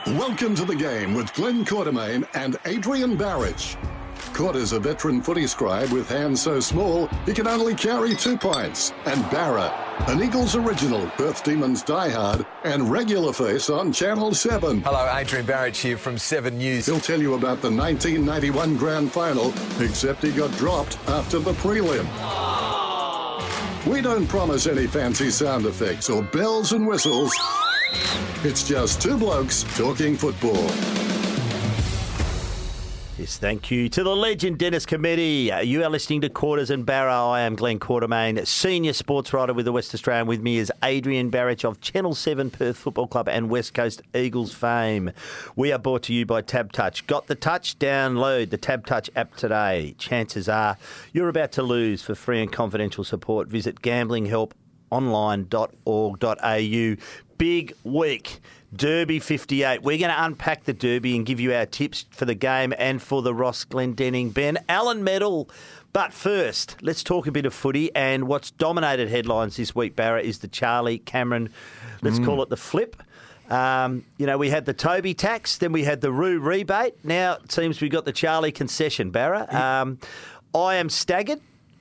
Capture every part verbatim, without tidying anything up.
Welcome to the game with Glenn Quartermain and Adrian Barrich. Quarter's a veteran footy scribe with hands so small he can only carry two pints. And Barra, an Eagles original, Perth Demons diehard, and regular face on Channel seven. Hello, Adrian Barrich here from seven News. He'll tell you about the nineteen ninety-one Grand Final, except he got dropped after the prelim. We don't promise any fancy sound effects or bells and whistles. It's just two blokes talking football. Yes, thank you to the Legend Dennis Committee. You are listening to Quarters and Barra. I am Glenn Quartermain, senior sports writer with the West Australian. With me is Adrian Barrich of Channel seven Perth Football Club and West Coast Eagles fame. We are brought to you by Tab Touch. Got the touch? Download the Tab Touch app today. Chances are you're about to lose. For free and confidential support, visit gambling help online dot org dot a u. Big week. Derby fifty-eight. We're going to unpack the Derby and give you our tips for the game and for the Ross Glendenning Ben Allen medal. But first, let's talk a bit of footy. And what's dominated headlines this week, Barra, is the Charlie Cameron, let's mm. call it the flip. Um, you know, we had the Toby tax, then we had the Roo rebate. Now it seems we've got the Charlie concession, Barra. Um, I am staggered.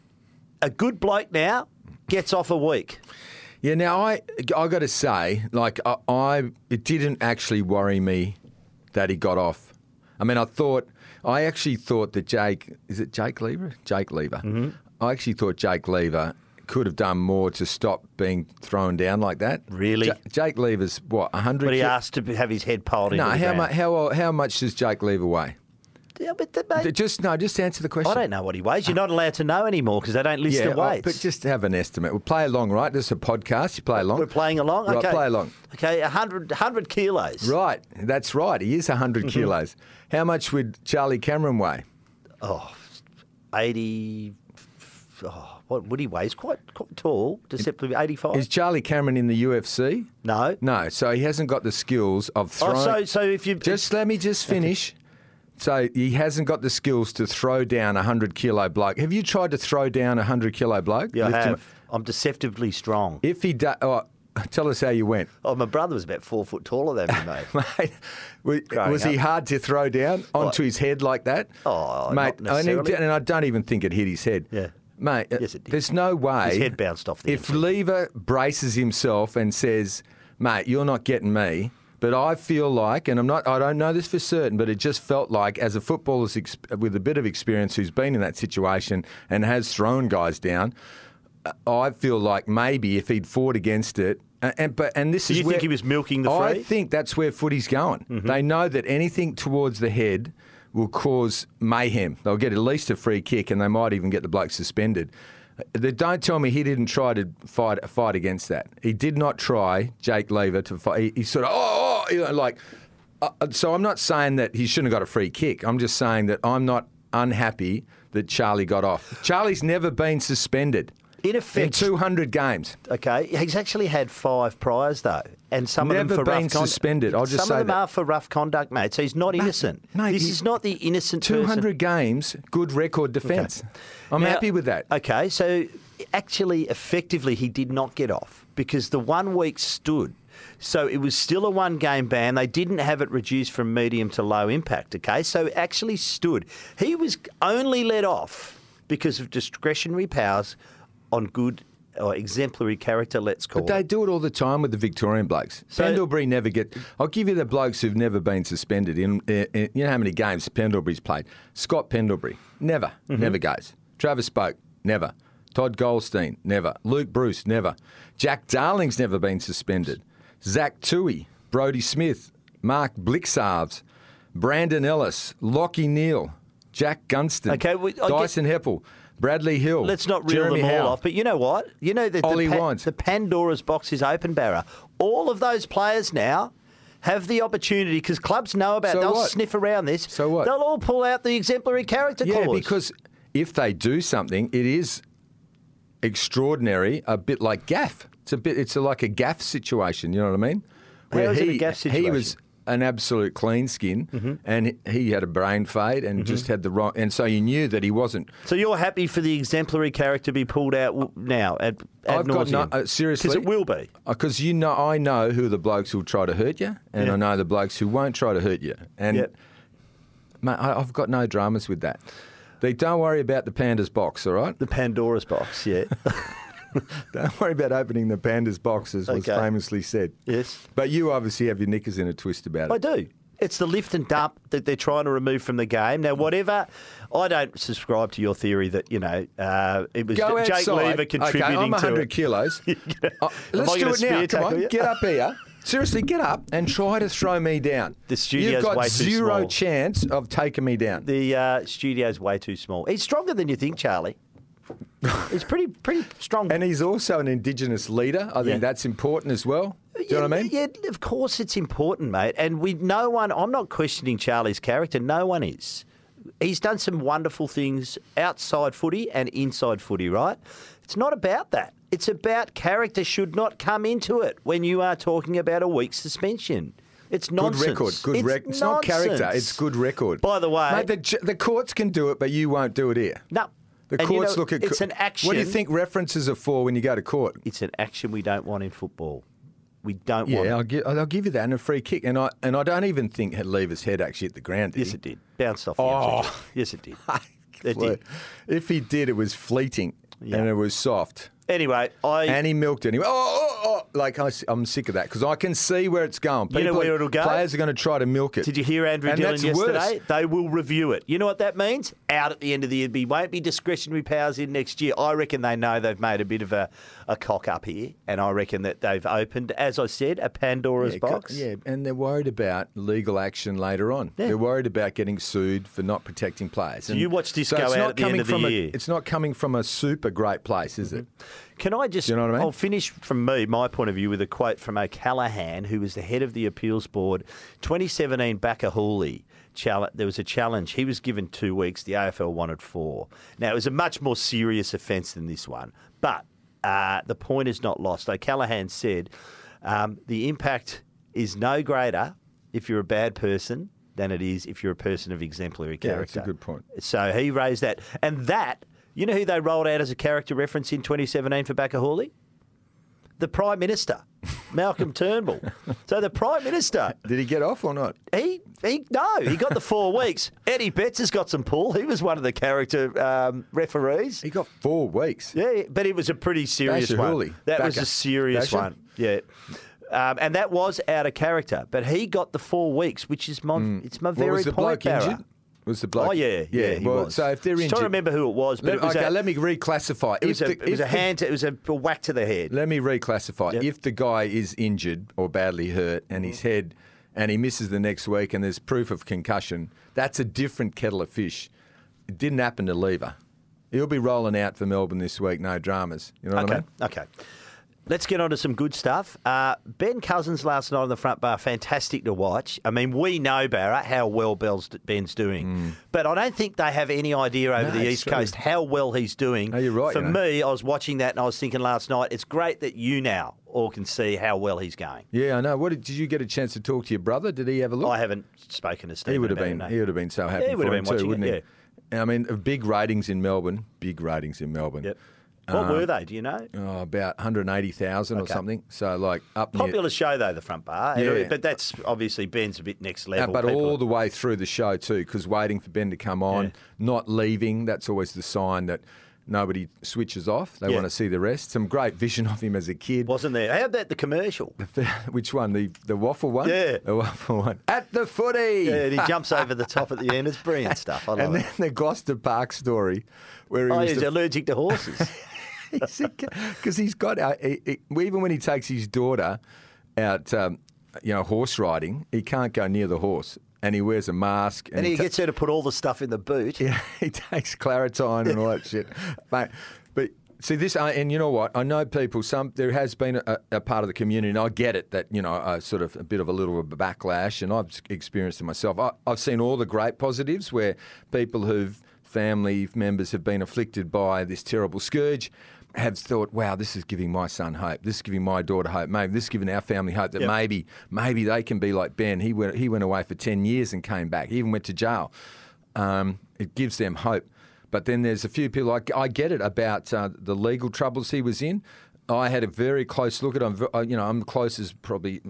A good bloke now gets off a week. Yeah, now I I got to say, like I, I, it didn't actually worry me that he got off. I mean, I thought, I actually thought that Jake, is it Jake Lever? Jake Lever. Mm-hmm. I actually thought Jake Lever could have done more to stop being thrown down like that. Really? J- Jake Lever's what, one hundred? But he asked to have his head piled into no, the how ground. much? How how much does Jake Lever weigh? Yeah, but the, mate, just no, just answer the question. I don't know what he weighs. You're not allowed to know anymore because they don't list yeah, the weights. But just have an estimate. We'll play along, right? This is a podcast. You play along. We're playing along? Right, okay. play along. Okay, one hundred, one hundred kilos. Right, that's right. He is one hundred mm-hmm. kilos. How much would Charlie Cameron weigh? Oh, eighty... Oh, what would he weigh? He's quite, quite tall, deceptively eighty-five. Is Charlie Cameron in the U F C? No. No, so he hasn't got the skills of throwing... Oh, so, so if you... Just let me just finish. Okay. So he hasn't got the skills to throw down a one hundred kilo bloke. Have you tried to throw down a one hundred kilo bloke? Yeah, I Lift have. him? I'm deceptively strong. If he does... Oh, tell us how you went. Oh, my brother was about four foot taller than me, mate. Mate, was, was he hard to throw down onto what? his head like that? Oh, mate, not necessarily. And I don't even think it hit his head. Yeah. Mate, yes, it did. There's no way... His head bounced off the If inside. Lever braces himself and says, mate, you're not getting me... But I feel like, and I'm not, I don't know this for certain, but it just felt like as a footballer with a bit of experience who's been in that situation and has thrown guys down, I feel like maybe if he'd fought against it, and, and but and this Do is you where, think he was milking the free? I think that's where footy's going. Mm-hmm. They know that anything towards the head will cause mayhem. They'll get at least a free kick, and they might even get the bloke suspended. They don't tell me he didn't try to fight fight against that. He did not try, Jake Lever, to fight. He, he sort of, oh, oh you know, like, uh, so I'm not saying that he shouldn't have got a free kick. I'm just saying that I'm not unhappy that Charlie got off. Charlie's never been suspended in, effect, in two hundred games. Okay, he's actually had five priors, though. And some Never of them for been rough conduct. suspended. I'll just some say of them that. are for rough conduct, mate. So he's not mate, innocent. Mate, this is not the innocent two hundred person. games, good record defence. Okay. I'm now, happy with that. Okay, so actually, effectively, he did not get off because the one week stood. So it was still a one-game ban. They didn't have it reduced from medium to low impact, okay? So it actually stood. He was only let off because of discretionary powers on good or exemplary character, let's call it. But they it. do it all the time with the Victorian blokes. So, Pendlebury never get... I'll give you the blokes who've never been suspended. In, in, in You know how many games Pendlebury's played? Scott Pendlebury, never, mm-hmm. never goes. Travis Spoke, never. Todd Goldstein, never. Luke Bruce, never. Jack Darling's never been suspended. Zach Toohey, Brodie Smith, Mark Blixarves, Brandon Ellis, Lockie Neal, Jack Gunston, okay, well, Dyson get... Heppel, Bradley Hill. Let's not reel Jeremy them all Howe. off. But you know what? You know that the, Ollie pa- Wines. the Pandora's box is open, Barra. All of those players now have the opportunity, because clubs know about So it. They'll what? sniff around this. So what? They'll all pull out the exemplary character Yeah, clause. because if they do something, it is extraordinary, a bit like gaff. It's a bit. It's a, like a gaff situation. You know what I mean? How is it a gaff situation? He was an absolute clean skin, Mm-hmm. and he had a brain fade and just had the wrong. And so you knew that he wasn't. So you're happy for the exemplary character to be pulled out w- now ad, ad I've got no, nauseam? uh, seriously, Because it will be. Because you know, I know who the blokes who'll try to hurt you, and Yeah. I know the blokes who won't try to hurt you. And Yep. mate, I, I've got no dramas with that. They don't worry about the Panda's box, all right? The Pandora's box, yeah. Don't worry about opening the Panda's box, as was Okay. famously said. Yes. But you obviously have your knickers in a twist about I it. do. It's the lift and dump that they're trying to remove from the game. Now, whatever, I don't subscribe to your theory that, you know, uh, it was Go Jake outside. Lever contributing okay, I'm to one hundred it. kilos. Uh, Am let's I do gonna it now. spear Come tackle on, you? get up here. Seriously, get up and try to throw me down. The studio's You've got way too zero small. chance of taking me down. The uh, studio's way too small. He's stronger than you think, Charlie. He's pretty pretty strong. And he's also an Indigenous leader. I think Yeah. that's important as well. Do you know what I mean? Yeah, of course it's important, mate. And we, no one, I'm not questioning Charlie's character. No one is. He's done some wonderful things outside footy and inside footy, right? It's not about that. It's about character should not come into it when you are talking about a week's suspension. It's nonsense. Good record. Good it's record. It's not character. nonsense. It's good record. By the way, Mate, the, j- the courts can do it, but you won't do it here. no. The And you courts know, look at. It's co- an action. What do you think references are for when you go to court? It's an action we don't want in football. We don't want. Yeah, it. I'll give, I'll give you that and a free kick. And I and I don't even think Lever's head actually hit the ground. Did Yes, he? it did. Bounced off the Oh. outside. Yes, it did. It Fle- did. If he did, it was fleeting Yeah. and it was soft. Anyway, I. And he milked it. And he went, oh, oh, oh. Like, I, am sick of that because I can see where it's going. You know People- where it'll go? Players are going to try to milk it. Did you hear Andrew And Dillon that's yesterday? worse. They will review it. You know what that means? Out at the end of the year. There won't be discretionary powers in next year. I reckon they know they've made a bit of a, a cock up here, and I reckon that they've opened, as I said, a Pandora's Yeah, box. Yeah, and they're worried about legal action later on. Yeah. They're worried about getting sued for not protecting players. So you watch this so go it's out not at the end coming of the from a- year. It's not coming from a super great place, is it? Can I just, Do you know what I mean? I'll finish from me, my point of view, with a quote from O'Callaghan, who was the head of the appeals board. twenty seventeen Bakahuli, challenge, there was a challenge. He was given two weeks. The A F L wanted four. Now, it was a much more serious offence than this one. But uh, the point is not lost. O'Callaghan said um, the impact is no greater if you're a bad person than it is if you're a person of exemplary Yeah, character. that's a good point. So he raised that. And that, you know who they rolled out as a character reference in twenty seventeen for Bakahuli? The Prime Minister, Malcolm Turnbull. So the Prime Minister, Did he get off or not? he, he no, he got the four weeks. Eddie Betts has got some pull. He was one of the character um, referees. He got four weeks. Yeah, but it was a pretty serious Basher one. Hooley. That was Backer. a serious Basher? one. Yeah. Um, and that was out of character. But he got the four weeks, which is my, it's my Well, very was the point, bloke Barra. injured? Was the bloke? Oh, yeah, yeah, he well, was. So if they're Just injured, trying to remember who it was, but Let- it was okay, a, let me reclassify. it was, If a, the- it was if a the- hand, to, it was a, a whack to the head. Let me reclassify. Yep. If the guy is injured or badly hurt and his head and he misses the next week and there's proof of concussion, that's a different kettle of fish. It didn't happen to Lever. He'll be rolling out for Melbourne this week, no dramas. You know what Okay, I mean? okay. Let's get on to some good stuff. Uh, Ben Cousins last night on the front bar, fantastic to watch. I mean, we know, Barra, how well Bell's, Ben's doing. But I don't think they have any idea over No, the it's East true. Coast how well he's doing. No, you're right, For you know. me, I was watching that and I was thinking last night, it's great that you now all can see how well he's going. Yeah, I know. What did, did you get a chance to talk to your brother? Did he have a look? I haven't spoken to Stephen He would have about been. it, no. He would have been so happy Yeah, he would for have him been too, watching wouldn't it, he? I mean, big ratings in Melbourne. Big ratings in Melbourne. Yep. What were they? Do you know? Oh, about one hundred eighty thousand or Okay. something. So like up near, Popular show though, the front bar. Yeah. But that's obviously Ben's a bit next Uh, level. but People- all the way through the show too, because waiting for Ben to come on, Yeah. not leaving. That's always the sign that nobody switches off. They Yeah. want to see the rest. Some great vision of him as a kid. wasn't there? How about the commercial? Which one? The the waffle one? Yeah. the waffle one. At the footy. Yeah, and he jumps over the top at the end. It's brilliant stuff. I love and it. then the Gloucester Park story, where he Oh, was he's the allergic to horses. because he's got uh, he, he, even when he takes his daughter out, um, you know, horse riding, he can't go near the horse, and he wears a mask, and, and he ta- gets her to put all the stuff in the boot. yeah, he takes Claritine and all that shit, mate. But see this, uh, and you know what? I know people. Some there has been a, a part of the community, and I get it that you know, a sort of a bit of a little bit of a backlash, and I've experienced it myself. I, I've seen all the great positives where people who've family members have been afflicted by this terrible scourge. have thought, wow, this is giving my son hope. This is giving my daughter hope. Maybe this is giving our family hope that Yep. maybe maybe they can be like Ben. He went he went away for ten years and came back. He even went to jail. Um, it gives them hope. But then there's a few people, I, I get it, about uh, the legal troubles he was in. I had a very close look at him. You know, I'm close as probably,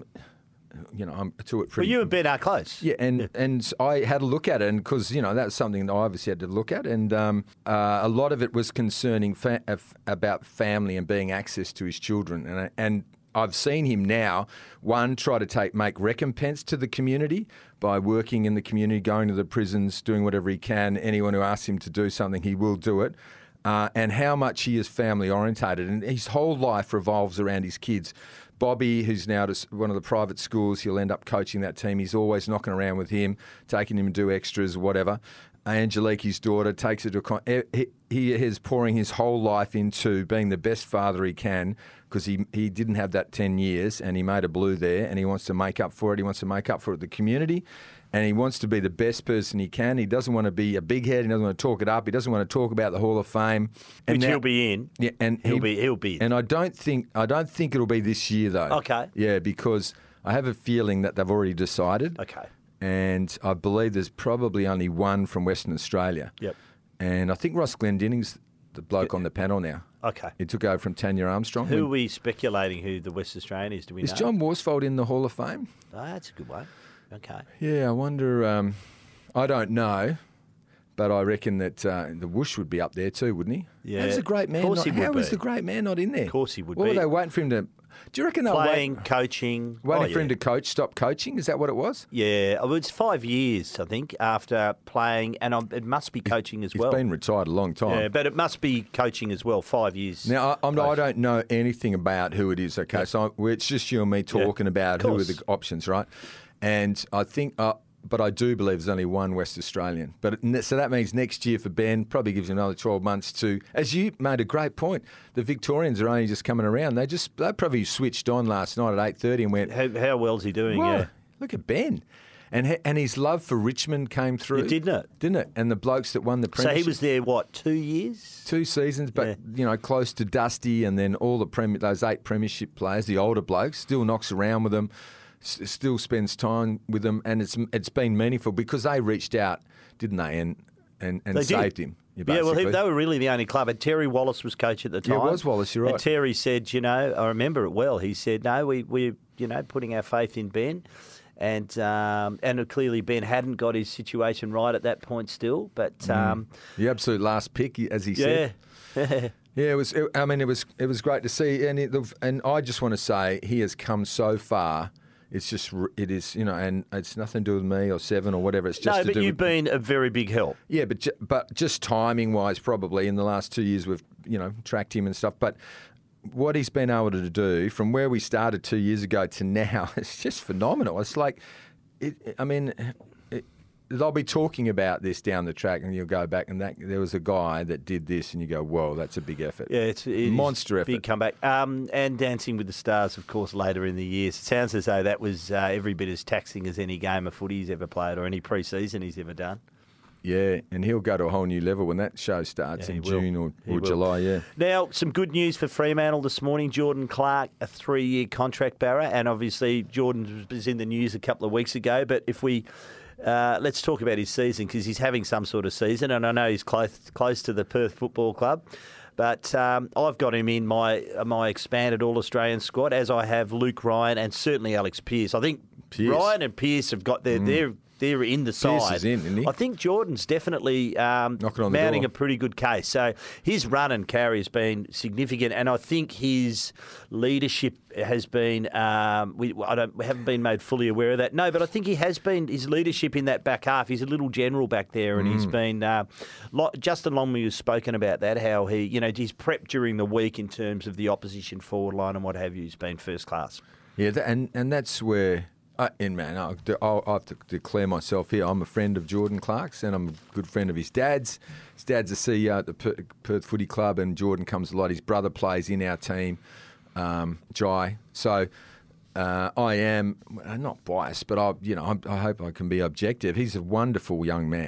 you know, I'm to it Well, pretty. you and Ben are close. Yeah, and, and I had a look at it, and because, you know, that was something that I obviously had to look at, and um, uh, a lot of it was concerning fa- about family and being access to his children. And, and I've seen him now, one, try to take make recompense to the community by working in the community, going to the prisons, doing whatever he can. Anyone who asks him to do something, he will do it. Uh, and how much he is family orientated, and his whole life revolves around his kids. Bobby, who's now at one of the private schools, he'll end up coaching that team. He's always knocking around with him, taking him to do extras, whatever. Angelique, his daughter, takes it to a con- he, he is pouring his whole life into being the best father he can, because he, he didn't have that ten years, and he made a blue there, and he wants to make up for it. He wants to make up for it the community, and he wants to be the best person he can. He doesn't want to be a big head. He doesn't want to talk it up. He doesn't want to talk about the Hall of Fame. And Which now- he'll be in. Yeah, and He'll he- be he'll be in. And I don't think I don't think it'll be this year though. Okay. Yeah, because I have a feeling that they've already decided. Okay. And I believe there's probably only one from Western Australia. Yep. And I think Ross Glendinnings's the bloke on the panel now. Okay. He took over from Tanya Armstrong. Who are When- we speculating who the West Australian is? Do we is know? John Worsfold in the Hall of Fame? Oh, that's a good one. Okay. Yeah, I wonder. Um, I don't know, but I reckon that uh, the Whoosh would be up there too, wouldn't he? Yeah. How's the great man? Of course not, he would how is be. the great man not in there? Of course he would what be. Were they waiting for him to? Do you reckon they were Playing, waiting, coaching. waiting oh, for yeah. him to coach, stop coaching? Is that what it was? Yeah, oh, it's five years, I think, after playing, and um, it must be coaching as He's well. been retired a long time. Yeah, but it must be coaching as well. Five years. Now, I, I'm, I coach. don't know anything about who it is, okay? Yeah. So I, it's just you and me talking about Of who are course. the options, right? And I think, uh, but I do believe there's only one West Australian. But it, so that means next year for Ben, probably gives him another twelve months to, as you made a great point, the Victorians are only just coming around. They just, they probably switched on last night at eight thirty and went, How, how well's he doing? "Whoa, Yeah. look at Ben." And he- and his love for Richmond came through. It didn't it? Didn't it? And the blokes that won the So premiership. he was there, what, two years? Two seasons, but Yeah. you know, close to Dusty, and then all the premi- those eight premiership players, the older blokes, still knocks around with them, s- still spends time with them, and it's it's been meaningful because they reached out, didn't they, and and, and They saved did. him. Yeah, well, he, basically. they were really the only club. And Terry Wallace was coach at the Yeah, time. it was Wallace, you're right. And Terry said, you know, I remember it well. He said, no, we, we're, you know, putting our faith in Ben. And um, and clearly Ben hadn't got his situation right at that point still. But, um, the absolute last pick, as he said. yeah. Yeah, it was. It, I mean, it was. It was great to see, and it, and I just want to say he has come so far. It's just, r- it is, you know, and it's nothing to do with me or Seven or whatever. It's just No, to but do you've with, been a very big help. yeah, but ju- but just timing wise, probably in the last two years we've you know tracked him and stuff. But what he's been able to do from where we started two years ago to now, it's just phenomenal. It's like, it, I mean. It, They'll be talking about this down the track, and you'll go back, and that there was a guy that did this, and you go, "Whoa, that's a big effort." Yeah, it's it is monster effort. big comeback. Um, and Dancing with the Stars, of course, later in the year. It sounds as though that was uh, every bit as taxing as any game of footy he's ever played or any pre-season he's ever done. Yeah, and he'll go to a whole new level when that show starts Yeah, in he will. June or, He or will. July. Yeah. Now, some good news for Fremantle this morning. Jordan Clark, a three-year contract, Barra, and obviously Jordan was in the news a couple of weeks ago. But if we uh, let's talk about his season, because he's having some sort of season, and I know he's close close to the Perth Football Club. But um, I've got him in my my expanded All-Australian squad, as I have Luke Ryan and certainly Alex Pearce. I think Pearce. Ryan and Pearce have got their they're they're in the side. Pearce is in, isn't he? I think Jordan's definitely um, Knocking on the mounting door. a pretty good case. So his run and carry has been significant, and I think his leadership has been. Um, we I don't we haven't been made fully aware of that. No, but I think he has been. His leadership in that back half. He's a little general back there, and Mm. he's been. Uh, lo- Justin Longmuir has spoken about that. How he, you know, he's prepped during the week in terms of the opposition forward line and what have you. He's been first class. Yeah, that, and and that's where. Uh, and man, I'll, I'll, I have to declare myself here. I'm a friend of Jordan Clark's, and I'm a good friend of his dad's. His dad's a C E O at the Per- Perth Footy Club, and Jordan comes a lot. His brother plays in our team, um, Jai. So uh, I am I'm not biased, but I, you know, I, I hope I can be objective. He's a wonderful young man,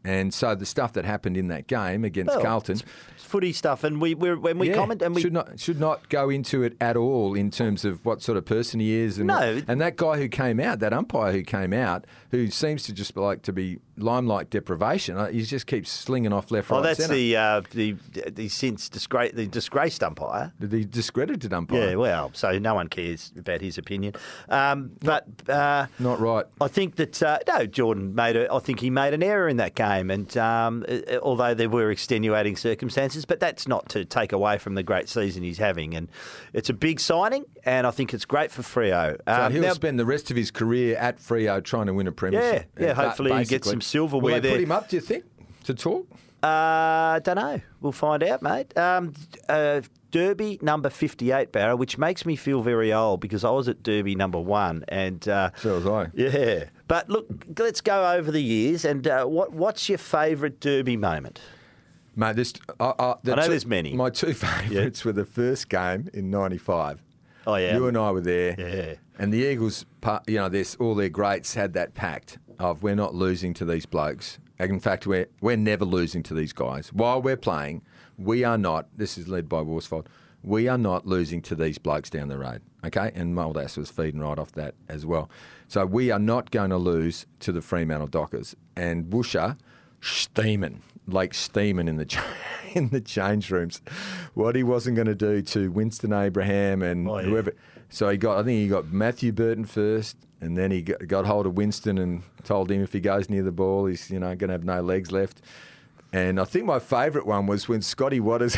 And so the stuff that happened in that game against Well, Carlton, it's footy stuff, and we we're, when we yeah, comment and we should not should not go into it at all in terms of what sort of person he is. And No. and that guy who came out, that umpire who came out, who seems to just like to be limelight deprivation. uh, He just keeps slinging off left, Oh, right, that's centre. the uh, the the since disgrace the disgraced umpire. the discredited umpire. Yeah, well, so no one cares about his opinion. Um, but uh, Not right. I think that uh, no, Jordan made a. I think he made an error in that game, and um, uh, although there were extenuating circumstances, but that's not to take away from the great season he's having, and it's a big signing, and I think it's great for Freo. So Um, he'll now- spend the rest of his career at Freo trying to win a premiership. Yeah, yeah, But hopefully he gets basically- some silverware Will they there. put him up, do you think, to talk? Uh, don't know. We'll find out, mate. Um, uh, Derby number fifty-eight, Barra, which makes me feel very old because I was at Derby number one, and uh, So was I. yeah. But look, let's go over the years, and uh, what what's your favourite Derby moment? Mate, this, uh, uh, the I know two- there's many. My two favourites were the first game in ninety-five. Oh yeah, You and I were there. Yeah. And the Eagles, pa- you know, this, all their greats had that pact of we're not losing to these blokes. In fact, we're, we're never losing to these guys. While we're playing, we are not, this is led by Worsfold, we are not losing to these blokes down the road, okay? And Moldass was feeding right off that as well. So we are not going to lose to the Fremantle Dockers. And Woosha, steaming, like steaming in the ch- in the change rooms, what he wasn't going to do to Winston Abraham and Oh, yeah. whoever. So he got, I think he got Matthew Burton first, and then he got, got hold of Winston and told him if he goes near the ball, he's you know going to have no legs left. And I think my favourite one was when Scotty Waters.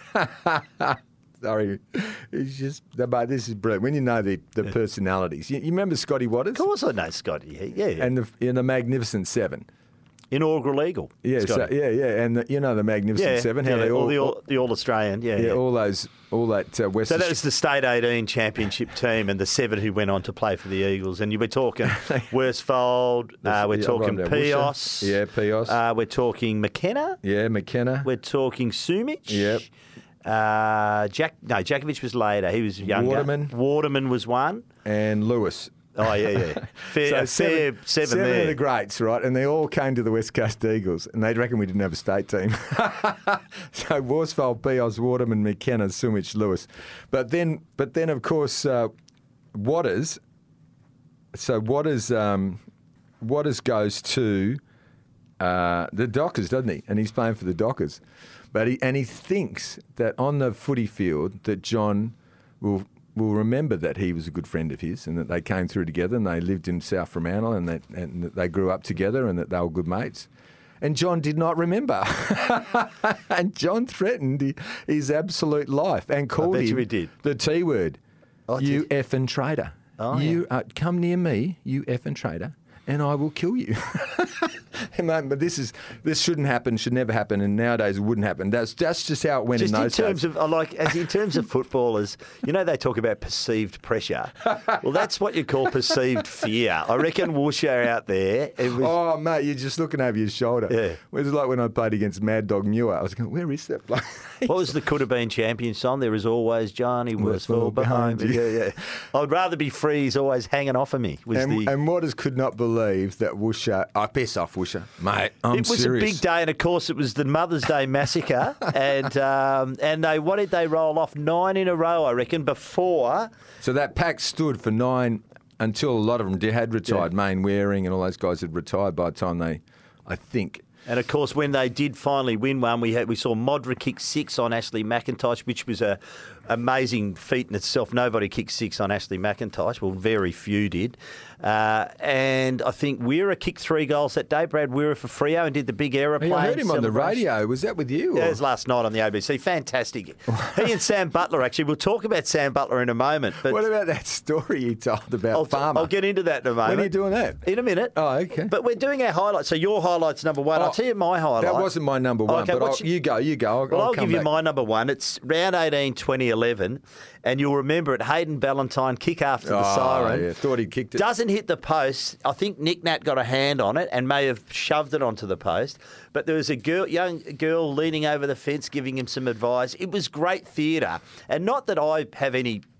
Sorry, it's just, but this is brilliant. When you know the, the personalities, you, you remember Scotty Waters Of course, I know Scotty. Yeah, and the in the Magnificent Seven. inaugural Eagle. Yeah, so, Scotty. yeah, yeah, and the, you know the Magnificent yeah, Seven, how yeah, they all, the all, the all Australian. Yeah, yeah, yeah. all those, all that uh, West. So that was the State eighteen championship team and the seven who went on to play for the Eagles. And you were talking Worsfold, uh, we're Yeah, talking right, Pios. Yeah, Pios. Uh, we're talking McKenna. yeah, McKenna. We're talking Sumich. Yep. Uh, Jack, no, Jakovic was later. He was younger. Waterman. Waterman was one. and Lewis. Oh, yeah, yeah. Fair, So fair seven, seven there. of the greats, right? And they all came to the West Coast Eagles, and they'd reckon we didn't have a state team. So Worsfold, Pios, Waterman, McKenna, Sumich, Lewis. But then, but then of course, uh, Waters. So Waters, um, Waters goes to uh, the Dockers, doesn't he? And he's playing for the Dockers. But he and he thinks that on the footy field that John will will remember that he was a good friend of his and that they came through together and they lived in South Fremantle and that, and that they grew up together and that they were good mates. And John did not remember. And John threatened he- his absolute life and called bet you him he did. the T word. Oh, you did- effing traitor. Oh, you uh, come near me, you effing traitor, and I will kill you. And, mate, but this is this shouldn't happen, should never happen, and nowadays it wouldn't happen. That's that's just how it went Just in in those terms days. of, I like, as in terms of footballers, you know, they talk about perceived pressure. Well, that's what you call perceived fear. I reckon Woosha out there, it was, Oh, mate, you're just looking over your shoulder. Yeah. It was like when I played against Mad Dog Muir. I was going, where is that bloke? what was the could have been champion song? There is always Johnny Worsfold behind me. Yeah, yeah. I'd rather be free. He's always hanging off of me. Was And, the, and Waters could not believe that Woosha. I piss off Woosha, mate. I'm it was serious. a big day, and of course, it was the Mother's Day massacre, and um, and they what did they roll off nine in a row? I reckon before. So that pack stood for nine until a lot of them did, had retired. Yeah. Main Waring and all those guys had retired by the time they, I think. And of course, when they did finally win one, we had we saw Modra kick six on Ashley McIntosh, which was a amazing feat in itself. Nobody kicked six on Ashley McIntosh. Well, very few did. Uh, and I think Weira kicked three goals that day. Brad Weira for Freo and did the big aeroplane. Hey, I heard him on the celebration. radio. Was that with you? Yeah, or- it was last night on the A B C. Fantastic. He and Sam Butler, actually. We'll talk about Sam Butler in a moment. But What about that story you told about I'll, Farmer? I'll get into that in a moment. When are you doing that? In a minute. Oh, okay. But we're doing our highlights. So your highlight's number one. Oh, I'll tell you my highlight. That wasn't my number one, Okay, but what's I'll, your- you go, you go. I'll, Well, I'll I'll come give you back. my number one. It's round eighteen, twenty eleven, and you'll remember it. Hayden Ballantyne kick after the Oh, siren. yeah, thought he kicked it. Doesn't hit the post. I think Nick Nat got a hand on it and may have shoved it onto the post. But there was a girl, young girl leaning over the fence giving him some advice. It was great theatre. And not that I have any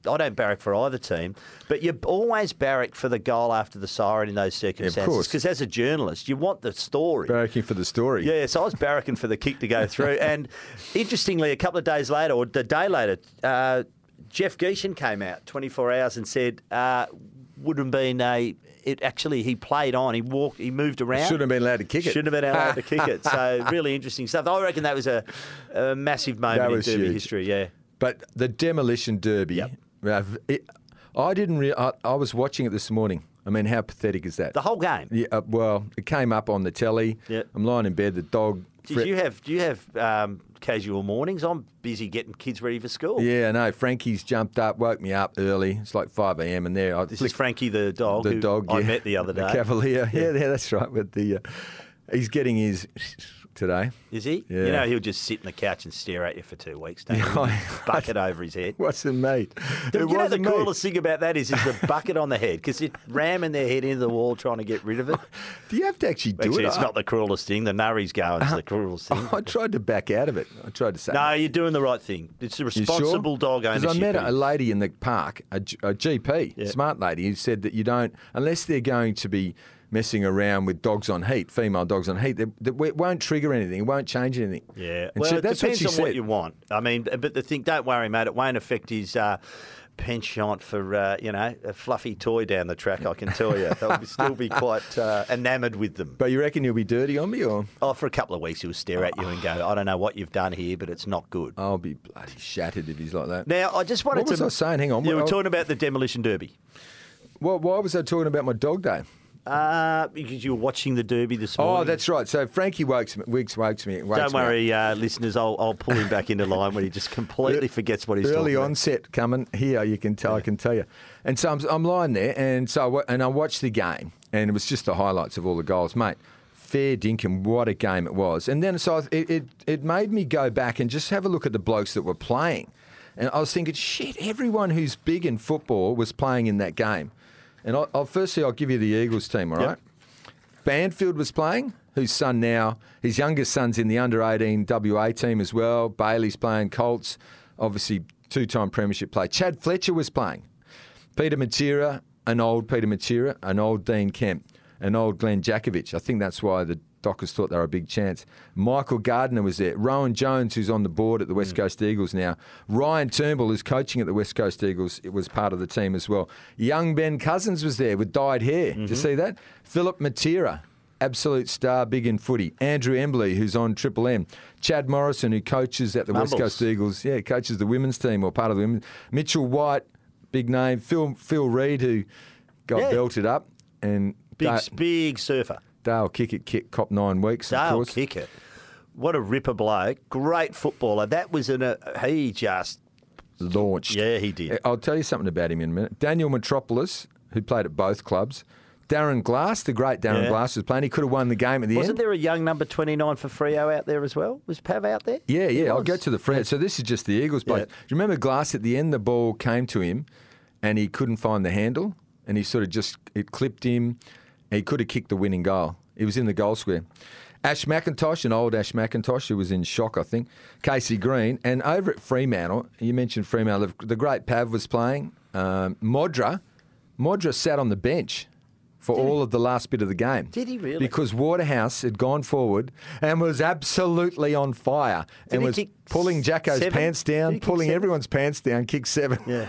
I don't barrack for either team, but you always barrack for the goal after the siren in those circumstances. course. Because as a journalist, you want the story. Barracking for the story. Yeah, so I was barracking for the kick to go through. And interestingly, a couple of days later, or the day later, uh, Jeff Geeshan came out twenty-four hours and said, uh, wouldn't have been a... It actually, he played on. He walked. He moved around. Shouldn't have been allowed to kick it. Shouldn't have been allowed to kick it. So really interesting stuff. I reckon that was a, a massive moment in Derby huge. history. Yeah. But the Demolition Derby, Yep. uh, it, I didn't. Re- I, I was watching it this morning. I mean, how pathetic is that? The whole game. Yeah. Uh, well, it came up on the telly. Yep. I'm lying in bed. The dog. Did Fre- you have? Do you have um, casual mornings? I'm busy getting kids ready for school. Yeah, I know. Frankie's jumped up, woke me up early. It's like five a.m. and there I This flicked is Frankie the dog. the who dog I yeah. met the other day. The Cavalier. Yeah, yeah, that's right. With the, uh, he's getting his today. Is he? Yeah. You know, he'll just sit on the couch and stare at you for two weeks, don't Yeah, he? I- Bucket over his head. What's the mate? You It know the wasn't me. coolest thing about that is, is the bucket on the head because it's ramming their head into the wall trying to get rid of it. Do you have to actually do Actually, it? it's I- not the cruelest thing. The nurry's going is the cruelest thing. I tried to back out of it. I tried to say No, you're doing the right thing. It's a You responsible sure? dog ownership. Because I met a, a it is. lady in the park, a, G- a G P, Yeah. smart lady, who said that you don't, unless they're going to be messing around with dogs on heat, female dogs on heat, that it won't trigger anything, it won't change anything. Yeah, And well, so it that's depends what on she what said. you want. I mean, but the thing, don't worry, mate, it won't affect his uh, penchant for, uh, you know, a fluffy toy down the track, I can tell you. They'll be- still be quite uh, enamoured with them. But you reckon you'll be dirty on me, or Oh, for a couple of weeks, he'll stare at you and go, I don't know what you've done here, but it's not good. I'll be bloody shattered if he's like that. Now, I just wanted What was to... I saying? Hang on. You were What- talking about the Demolition Derby. Well, why was I talking about my dog day? Uh, because you were watching the Derby this morning. Oh, that's right. So Frankie wakes me, wakes, wakes me. Wakes Don't me up. worry, uh, listeners, I'll, I'll pull him back into line when he just completely forgets what he's Early talking about. onset coming here, you can tell. I can tell you. And so I'm, I'm lying there, and so I, wa- and I watched the game, and it was just the highlights of all the goals, mate. Fair dinkum, what a game it was. And then so I- it, it it made me go back and just have a look at the blokes that were playing, and I was thinking, shit, everyone who's big in football was playing in that game. And I'll, I'll firstly, I'll give you the Eagles team, all Yep. right? Banfield was playing, whose son now, his youngest son's in the under eighteen W A team as well. Bailey's playing Colts, obviously two-time premiership player. Chad Fletcher was playing. Peter Matera, an old Peter Matera, an old Dean Kemp, an old Glenn Jakovic. I think that's why the Dockers thought they were a big chance. Michael Gardner was there. Rowan Jones, who's on the board at the West Coast Eagles now. Ryan Turnbull, who's coaching at the West Coast Eagles, it was part of the team as well. Young Ben Cousins was there with dyed hair. Did you see that? Philip Matera, absolute star, big in footy. Andrew Embley, who's on Triple M. Chad Morrison, who coaches at the West Mumbles. Coast Eagles. Yeah, coaches the women's team or part of the women's. Mitchell White, big name. Phil Phil Reed, who got Yeah. belted up. And Big, Dale, big surfer. Dale Kickett kick, cop nine weeks, of Dale course. Kickett. What a ripper bloke. Great footballer. That was in a... He just... Launched. Yeah, he did. I'll tell you something about him in a minute. Daniel Metropolis, who played at both clubs. Darren Glass, the great Darren Yeah. Glass, was playing. He could have won the game at the Wasn't end. there a young number twenty-nine for Freo out there as well? Was Pav out there? Yeah, He yeah. I'll was. go to the Fred. So this is just the Eagles play. Yeah. Do you remember Glass at the end? The ball came to him, and he couldn't find the handle, and he sort of just it clipped him. He could have kicked the winning goal. He was in the goal square. Ash McIntosh, an old Ash McIntosh, who was in shock, I think. Casey Green, and over at Fremantle, you mentioned Fremantle. The, the great Pav was playing. Um, Modra, Modra sat on the bench for all of the last bit of the game. Did he really? Because Waterhouse had gone forward and was absolutely on fire Did and he was kick pulling Jacko's seven? pants Did down, he kick pulling seven? everyone's pants down, kick seven. Yeah.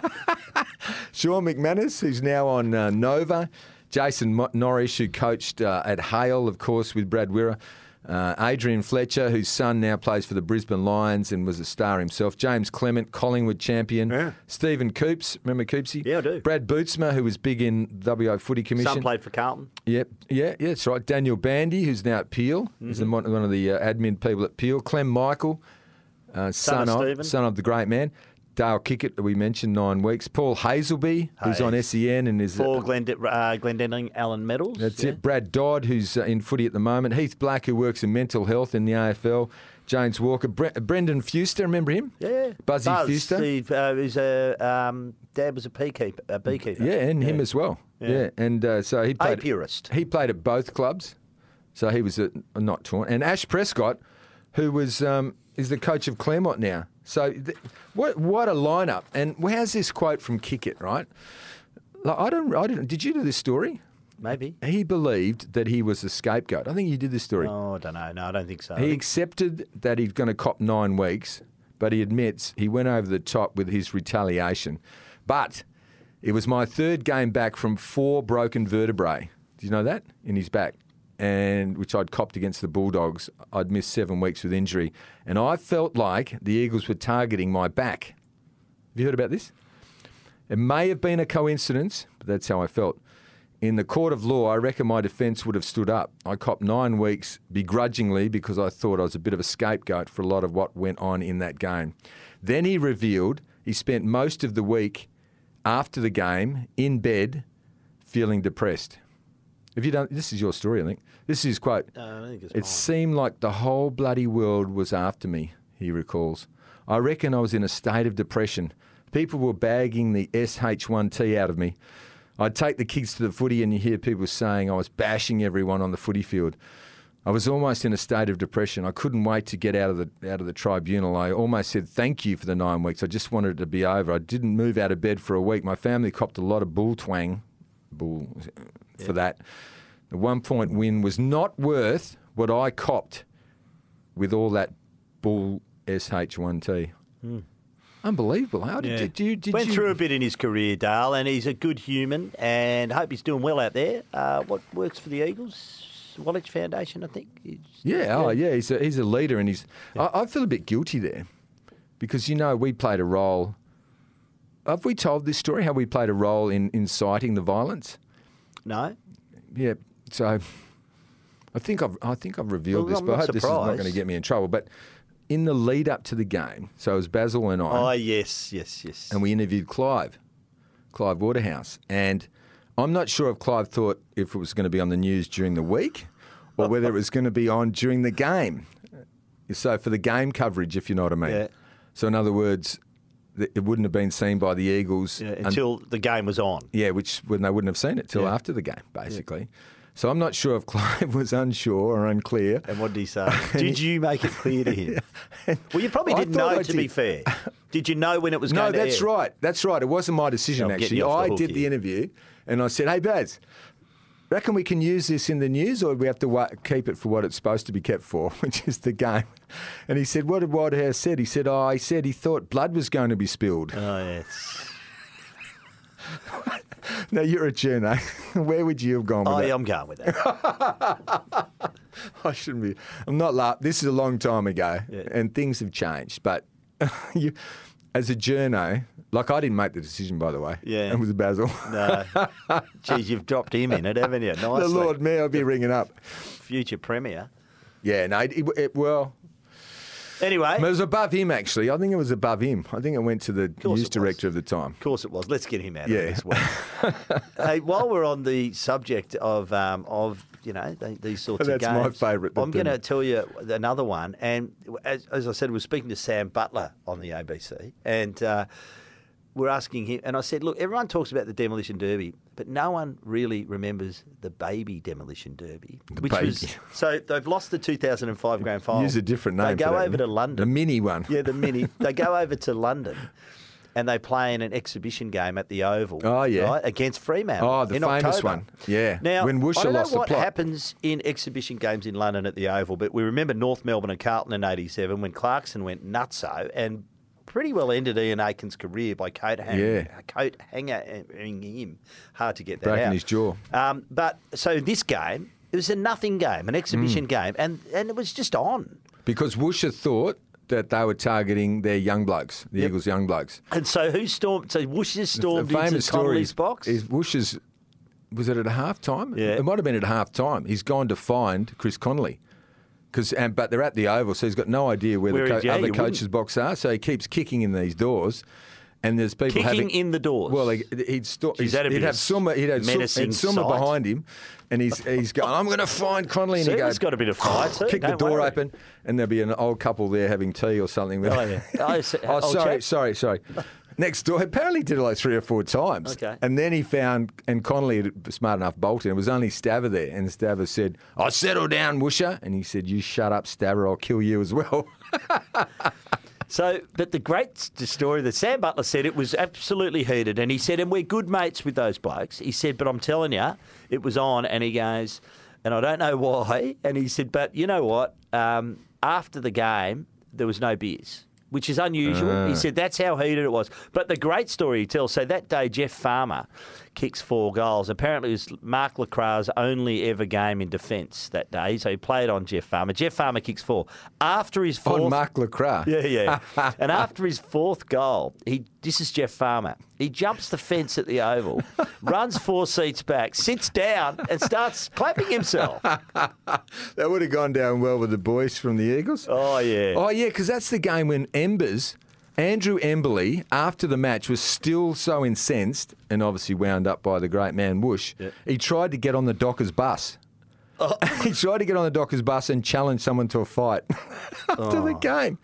Sean McManus, who's now on uh, Nova. Jason Mo- Norrish, who coached uh, at Hale, of course, with Brad Wirra. Uh, Adrian Fletcher, whose son now plays for the Brisbane Lions and was a star himself. James Clement, Collingwood champion. Yeah. Stephen Coops, remember Coopsy? Yeah, I do. Brad Bootsma, who was big in W A Footy Commission. Son played for Carlton. Yep, yeah, yeah, that's right. Daniel Bandy, who's now at Peel, Mm-hmm. he's the one one of the uh, admin people at Peel. Clem Michael, uh, son, of of, Stephen. son of the great man. Dale Kickett, that we mentioned, nine weeks. Paul Hazelby, who's on Hayes. S E N and is For uh, Glen, uh, Glendinning Allen Medals. that's yeah. it. Brad Dodd, who's uh, in footy at the moment. Heath Black, who works in mental health in the A F L. James Walker, Bre- Brendan Fuster, remember him? Yeah. Buzzy Buzz, Fuster. He, uh, his, uh, um, dad was a beekeeper. A beekeeper. Yeah, and him Yeah. as well. Yeah, Yeah. and uh, so he played. Apiarist. He played at both clubs, so he was uh not torn. And Ash Prescott, who was um, is the coach of Claremont now. So th- what what a lineup. And how's this quote from Kickett, right? Like, I don't, I don't, did you do this story? Maybe. He believed that he was the scapegoat. I think you did this story. Oh, I don't know. No, I don't think so. He accepted that he's going to cop nine weeks, but he admits he went over the top with his retaliation. But it was my third game back from four broken vertebrae. Do you know that? In his back. And which I'd copped against the Bulldogs. I'd missed seven weeks with injury. And I felt like the Eagles were targeting my back. Have you heard about this? It may have been a coincidence, but that's how I felt. In the court of law, I reckon my defence would have stood up. I copped nine weeks begrudgingly because I thought I was a bit of a scapegoat for a lot of what went on in that game. Then he revealed he spent most of the week after the game in bed feeling depressed. Have you done? This is your story, I think. This is his quote. No, I think it's It mine. seemed like the whole bloody world was after me, he recalls. I reckon I was in a state of depression. People were bagging the S H one T out of me. I'd take the kids to the footy and you hear people saying I was bashing everyone on the footy field. I was almost in a state of depression. I couldn't wait to get out of the out of the tribunal. I almost said thank you for the nine weeks. I just wanted it to be over. I didn't move out of bed for a week. My family copped a lot of bull twang bull, for Yep. that. The one-point win was not worth what I copped with all that bull S H one T. Mm. Unbelievable. How did, Yeah. did you... Did Went you, through a bit in his career, Dale, and he's a good human, and hope he's doing well out there. Uh, what works for the Eagles? Woolwich Foundation, I think. He's, Yeah, oh yeah, he's a, he's a leader, and he's. Yeah. I, I feel a bit guilty there, because you know we played a role. Have we told this story? How we played a role in inciting the violence? No? Yeah, so I think I've I think I've revealed Well, this, I'm but I not hope this is not surprised. going to get me in trouble. But in the lead up to the game, so it was Basil and I, Oh, yes, yes, yes. and we interviewed Clive, Clive Waterhouse, and I'm not sure if Clive thought if it was going to be on the news during the week, or whether it was going to be on during the game. So for the game coverage, if you know what I mean. Yeah. So in other words, th- it wouldn't have been seen by the Eagles Yeah, un- until the game was on. yeah, which when they wouldn't have seen it till Yeah. after the game, basically. So I'm not sure if Clive was unsure or unclear. And what did he say? Did you make it clear to him? Well, you probably I didn't thought know, I to be did. fair. Did you know when it was No, going to that's air? right. That's right. It wasn't my decision, I'm getting actually. you off the I hook did the here. interview and I said, hey, Baz, reckon we can use this in the news or do we have to wa- keep it for what it's supposed to be kept for, which is the game? And he said, what did Waterhouse said? He said, oh, he said he thought blood was going to be spilled. Oh, yes. Now, you're a journo. Where would you have gone with Oh, that? yeah, I'm going with that. I shouldn't be. I'm not laughing. This is a long time ago, Yeah. and things have changed. But you, as a journo, like I didn't make the decision, by the way. Yeah. It was Basil. No. Geez, you've dropped him in it, haven't you? Nicely. The Lord Mayor will be ringing up. Future Premier. Yeah, no, it, it, well, Anyway, it was above him, actually. I think it was above him. I think it went to the course news it director of the time. of course it was. Let's get him out Yeah. of this one. Hey, while we're on the subject of um, of you know th- these sorts That's of my games, favourite, the I'm going to thing. tell you another one. And as, as I said, we were speaking to Sam Butler on the A B C, and uh, we're asking him. And I said, look, everyone talks about the demolition derby, but no one really remembers the baby demolition derby, which baby. was so they've lost the two thousand five grand final. Use a different name. They for go that, over to London. The mini one. Yeah, the mini. They go over to London and they play in an exhibition game at the Oval. Oh, yeah. Right, against Fremantle. Oh, the in famous October. one. Yeah. Now, When Woosha I don't know lost the what plot. happens in exhibition games in London at the Oval, but we remember North Melbourne and Carlton in eighty-seven when Clarkson went nutso and pretty well ended Ian Aiken's career by coat hanging, Yeah. coat hanging him. Hard to get that Breaking out. his jaw. Um, but so this game, it was a nothing game, an Mm. exhibition game, and, and it was just on. Because Woosha thought that they were targeting their young blokes, the Yep. Eagles' young blokes. And so who stormed? So Woosh has stormed the into famous story Connolly's box. is Woosha's. Was it at half time? Yeah. It might have been at half time. He's gone to find Chris Connolly. Cause, and, but they're at the Oval, so he's got no idea where, Where the he- yeah, other you coaches' box are. So he keeps kicking in these doors, and there's people Kicking having in the doors? Well, he, he'd, sto- Geez, that'd he'd be have a Summa, he'd have Sum- menacing and Summa sight. behind him, and he's he's going, I'm going to find Connolly, and he Suma's goes, got a bit of fight, too, kick the don't door worry. open, and there'll be an old couple there having tea or something. With Oh, yeah. Oh, it's- oh, old sorry, chap. sorry, sorry. next door. Apparently he did it like three or four times. Okay. And then he found, and Connolly was smart enough bolting. It was only Staver there. And Staver said, "Oh, settle down, Woosher." And he said, "You shut up, Staver. I'll kill you as well." So, but the great story that Sam Butler said, it was absolutely heated. And he said, and we're good mates with those blokes. He said, but I'm telling you, it was on. And he goes, and I don't know why. And he said, but you know what? Um, after the game, there was no beers, which is unusual. Uh. He said that's how heated it was. But the great story he tells, so that day Jeff Farmer kicks four goals. Apparently it was Mark Lacra's only ever game in defence that day. So he played on Jeff Farmer. Jeff Farmer kicks four. After his fourth... On Mark Lacra. Yeah, yeah. And after his fourth goal, he this is Jeff Farmer. He jumps the fence at the Oval, runs four seats back, sits down and starts clapping himself. That would have gone down well with the boys from the Eagles. Oh, yeah. Oh, yeah, because that's the game when Embers... Andrew Emberley, after the match, was still so incensed and obviously wound up by the great man Woosh. Yeah. He tried to get on the Dockers bus. Oh. He tried to get on the Dockers bus and challenge someone to a fight after oh. the game.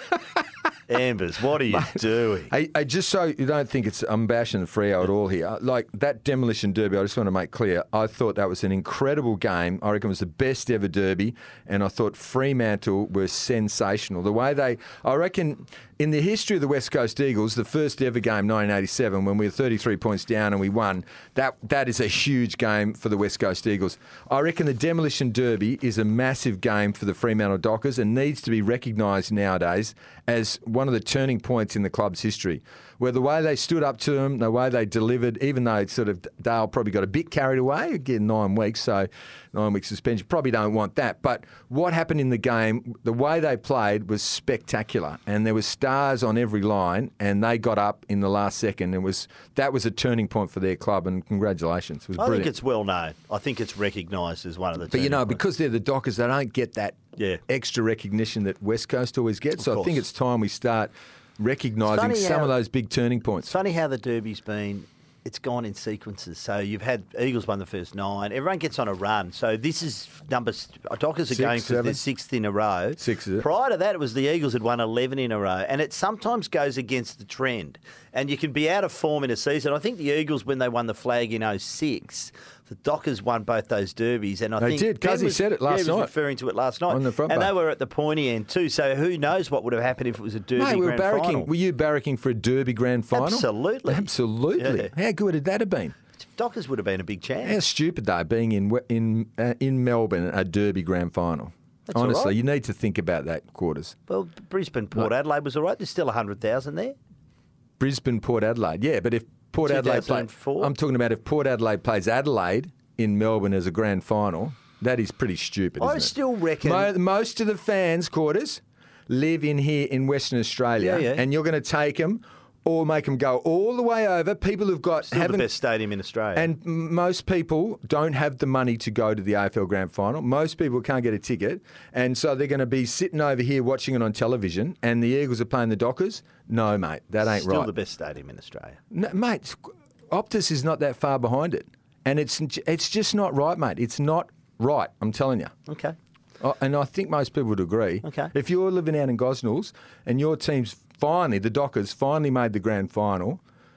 Ambers, what are you Mate, doing? I, I just so you don't think it's I'm bashing the Freo at all here. Like that demolition derby, I just want to make clear. I thought that was an incredible game. I reckon it was the best ever derby, and I thought Fremantle were sensational. The way they, I reckon, in the history of the West Coast Eagles, the first ever game, nineteen eighty-seven, when we were thirty-three points down and we won, that that is a huge game for the West Coast Eagles. I reckon the demolition derby is a massive game for the Fremantle Dockers and needs to be recognised nowadays as one of the turning points in the club's history, where the way they stood up to them, the way they delivered, even though sort of Dale probably got a bit carried away, again, nine weeks, so nine weeks suspension, probably don't want that. But what happened in the game, the way they played was spectacular, and there were stars on every line, and they got up in the last second. It was that was a turning point for their club, and congratulations. It was I brilliant. think it's well known. I think it's recognised as one of the. But you know, points. because they're the Dockers, they don't get that yeah. extra recognition that West Coast always gets. Of so course. I think it's time we start recognising some how, of those big turning points. It's funny how the derby's been. It's gone in sequences. So you've had Eagles won the first nine. Everyone gets on a run. So this is numbers. Dockers are Six, going for seven. their sixth in a row. Six is it? Prior to that, it was the Eagles had won eleven in a row, and it sometimes goes against the trend. And you can be out of form in a season. I think the Eagles, when they won the flag in oh six, the Dockers won both those derbies, and I they think did. Cuzzy said it last yeah, he was night. referring to it last night on the front and bar. they were at the pointy end too. So who knows what would have happened if it was a derby Mate, we were grand barracking. final? Were you barracking for a derby grand final? Absolutely, absolutely. Yeah. How good would that have been? Dockers would have been a big chance. How stupid though, being in in uh, in Melbourne, a derby grand final. That's Honestly, all right. you need to think about that, Quarters. Well, Brisbane, Port Like- Adelaide was all right. There's still one hundred thousand there. Brisbane, Port Adelaide. Yeah, but if Port Adelaide play, two thousand four? I'm talking about if Port Adelaide plays Adelaide in Melbourne as a grand final, that is pretty stupid, I isn't it? still reckon- Mo- most of the fans, Quarters, live in here in Western Australia, Yeah, yeah. and you're going to take them or make them go all the way over. People who've got Still the haven't best stadium in Australia. And m- most people don't have the money to go to the A F L Grand Final. Most people can't get a ticket. And so they're going to be sitting over here watching it on television, and the Eagles are playing the Dockers. No, mate, that ain't Still right. the best stadium in Australia. No, mate, Optus is not that far behind it. And it's it's just not right, mate. It's not right, I'm telling you. Okay. Oh, and I think most people would agree. Okay. If you're living out in Gosnells and your team's finally, the Dockers finally made the grand final,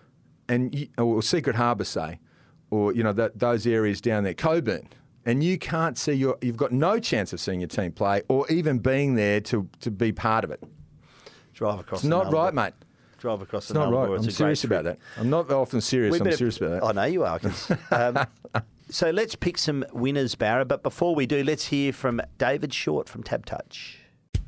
and you, or Secret Harbour, say, or you know that those areas down there, Coburn, and you can't see your, you've got no chance of seeing your team play or even being there to to be part of it. Drive across. It's the not Nullarbor. right, mate. Drive across It's the not Nullarbor. right. It's I'm a serious great about trip. that. I'm not often serious. We I'm better- serious about that. I know you are. 'Cause, um, so let's pick some winners, Barra. But before we do, let's hear from David Short from Tab Touch.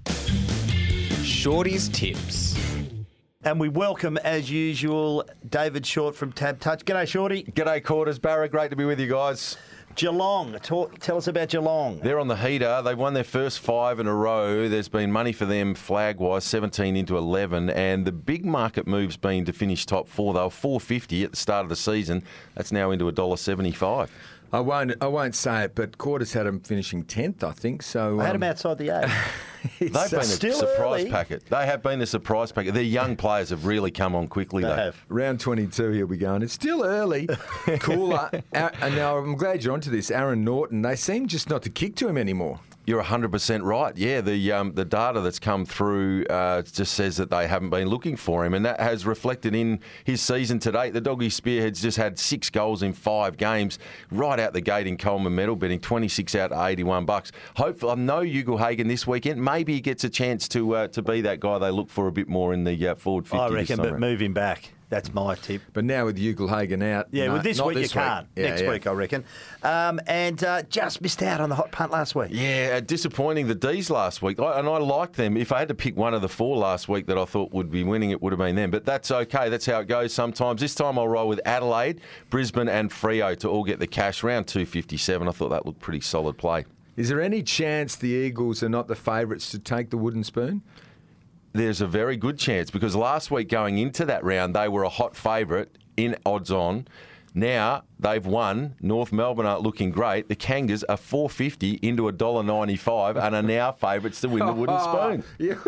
Shorty's tips. And we welcome, as usual, David Short from Tab Touch. G'day, Shorty. G'day, Quarters. Barra, great to be with you guys. Geelong. Talk, tell us about Geelong. They're on the heater. They've won their first five in a row. There's been money for them flag-wise, seventeen into eleven. And the big market move's been to finish top four. They were four fifty at the start of the season. That's now into one dollar seventy-five. I won't. I won't say it, but Quarters had them finishing tenth, I think. So I had um, them outside the eight. They've been a still surprise early. packet. They have been a surprise packet. Their young players have really come on quickly. They though. have. Round twenty-two, here we go. And it's still early. Cooler. Ar- and now I'm glad you're onto this. Aaron Norton, they seem just not to kick to him anymore. You're one hundred percent right. Yeah, the um, the data that's come through uh, just says that they haven't been looking for him, and that has reflected in his season to date. The Doggy Spearhead's just had six goals in five games, right out the gate in Coleman medal betting, twenty-six out of eighty-one bucks. Hopefully, I know Ugle-Hagan this weekend. Maybe he gets a chance to uh, to be that guy they look for a bit more in the uh, forward fifty. I reckon, this but move him back. That's my tip. But now with Ugle-Hagan out, Yeah, no, with this not week this you can't. Yeah, Next yeah. week, I reckon. Um, and uh, just missed out on the hot punt last week. Yeah, uh, disappointing the D's last week. I, and I liked them. If I had to pick one of the four last week that I thought would be winning, it would have been them. But that's okay. That's how it goes sometimes. This time I'll roll with Adelaide, Brisbane and Freo to all get the cash. Round two fifty-seven. I thought that looked pretty solid play. Is there any chance the Eagles are not the favourites to take the wooden spoon? There's a very good chance because last week going into that round, they were a hot favourite in odds on. Now they've won. North Melbourne are looking great. The Kangas are four fifty into one dollar ninety-five and are now favourites to win the wooden spoon.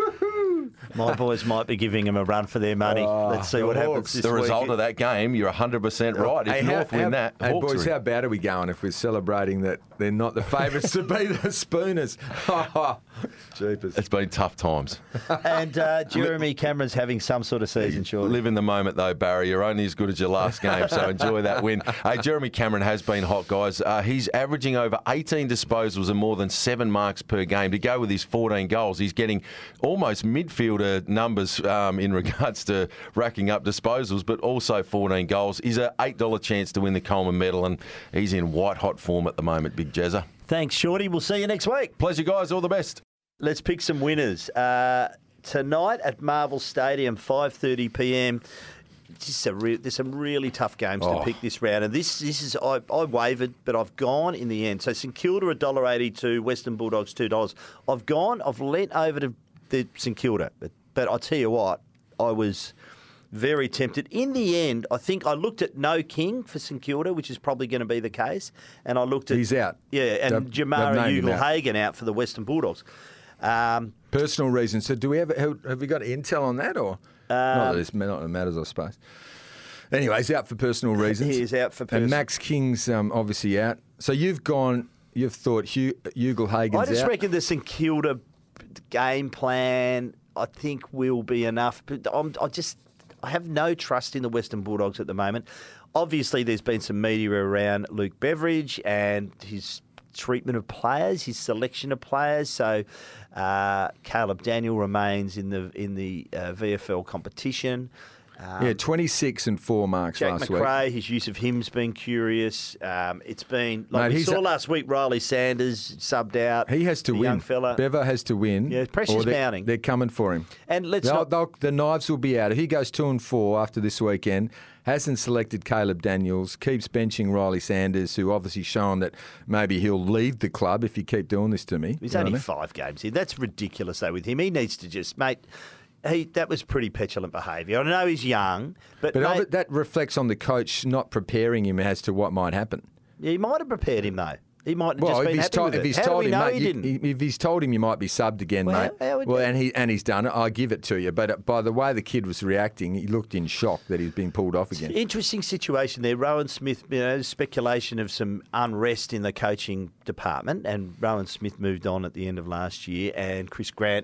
My boys might be giving them a run for their money. Oh, Let's see the what happens Hawks. this The result week. of that game, you're one hundred percent right. If Hey, how- North win how- that, hey Hawks boys, are in. how bad are we going if we're celebrating that they're not the favourites to be the Spooners? Jeepers. It's been tough times. And uh, Jeremy Cameron's having some sort of season, surely. Live in the moment, though, Barry. You're only as good as your last game, so enjoy that win. Hey, Jeremy Cameron has been hot, guys. Uh, he's averaging over eighteen disposals and more than seven marks per game. To go with his fourteen goals, he's getting almost midfielder numbers um, in regards to racking up disposals, but also fourteen goals. He's an eight dollar chance to win the Coleman medal, and he's in white-hot form at the moment, Big Jezza. Thanks, Shorty. We'll see you next week. Pleasure, guys. All the best. Let's pick some winners. Uh, tonight at Marvel Stadium, five thirty p m. Just a re- there's some really tough games Oh. to pick this round, and this this is I, I wavered, but I've gone in the end. So St Kilda one dollar eighty-two, Western Bulldogs two dollars. I've gone, I've leant over to the St Kilda, but, but I tell you what, I was very tempted. In the end, I think I looked at no King for St Kilda, which is probably going to be the case, and I looked at He's out. Yeah, and They've- they've Jamara named him out. Ugle-Hagan out for the Western Bulldogs. Um, Personal reasons. So do we have, have, have we got intel on that or? not that it's not that it matters, I suppose. Anyway, he's out for personal reasons. He is out for And personal- Max King's um, obviously out. So you've gone, you've thought Hugh, Ugle-Hagan's I just out. reckon the St Kilda game plan, I think, will be enough. But I'm, I just, I have no trust in the Western Bulldogs at the moment. Obviously, there's been some media around Luke Beveridge and his treatment of players, his selection of players. So uh, Caleb Daniel remains in the in the uh, V F L competition. Um, Yeah, twenty-six and four marks Jack last week. McRae, his use of him's been curious. Um, it's been like Mate, we he's saw a- last week. Riley Sanders subbed out. He has to the win. Young fella. Bevo has to win. Yeah, pressure's or they're, mounting. They're coming for him. And let's They'll- not. they'll- the knives will be out. If he goes two and four after this weekend, hasn't selected Caleb Daniels, keeps benching Riley Sanders, who obviously shown that maybe he'll leave the club if you keep doing this to me. He's You know only what I mean? five games in. That's ridiculous, though, with him. He needs to just, mate. He that was pretty petulant behaviour. I know he's young, but, But mate, of it- that reflects on the coach not preparing him as to what might happen. he might have prepared him though. He might have Well, just if been he's, happy told, with if it. he's How told do we him, know mate, he you- didn't? if he's told him you might be subbed again, Well, mate. how- how would well, you- and he and he's done it. I give it to you. But uh, by the way the kid was reacting, he looked in shock that he's being pulled off again. Interesting situation there. Rowan Smith, you know, speculation of some unrest in the coaching department, and Rowan Smith moved on at the end of last year, and Chris Grant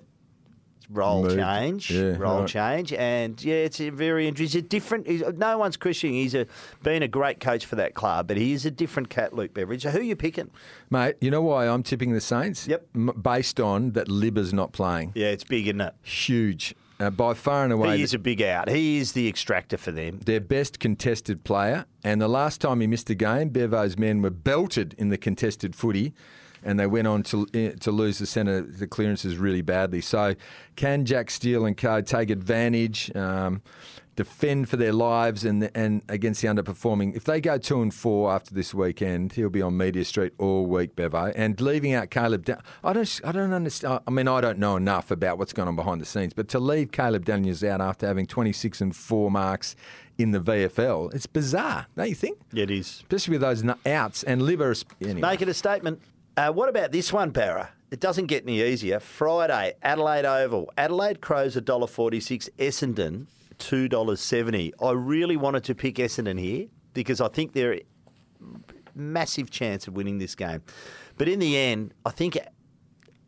role Moved. change, Yeah, role right. change, and yeah, it's a very interesting. He's a different. He's, no one's questioning. He's a been a great coach for that club, but he is a different cat, Luke Beveridge. So who are you picking? Mate, you know why I'm tipping the Saints? Yep. M- based on that Libba's not playing. Yeah, it's big, isn't it? Huge. Uh, by far and away, He is a big out. He is the extractor for them. their best contested player. And the last time he missed a game, Bevo's men were belted in the contested footy, and they went on to eh, to lose the centre, the clearances really badly. So can Jack Steele and co take advantage, um, defend for their lives, and and against the underperforming? If they go two and four after this weekend, he'll be on Media Street all week, Bevo, and leaving out Caleb. Da- I don't, I don't understand. I mean, I don't know enough about what's going on behind the scenes, but to leave Caleb Daniels out after having twenty-six and four marks in the V F L, it's bizarre, don't you think? It is. Especially with those n- outs and Libba. Anyway. Make it a statement. Uh, what about this one, Barra? It doesn't get any easier. Friday, Adelaide Oval. Adelaide Crows one dollar forty-six. Essendon two dollars seventy. I really wanted to pick Essendon here because I think they're a massive chance of winning this game. But in the end, I think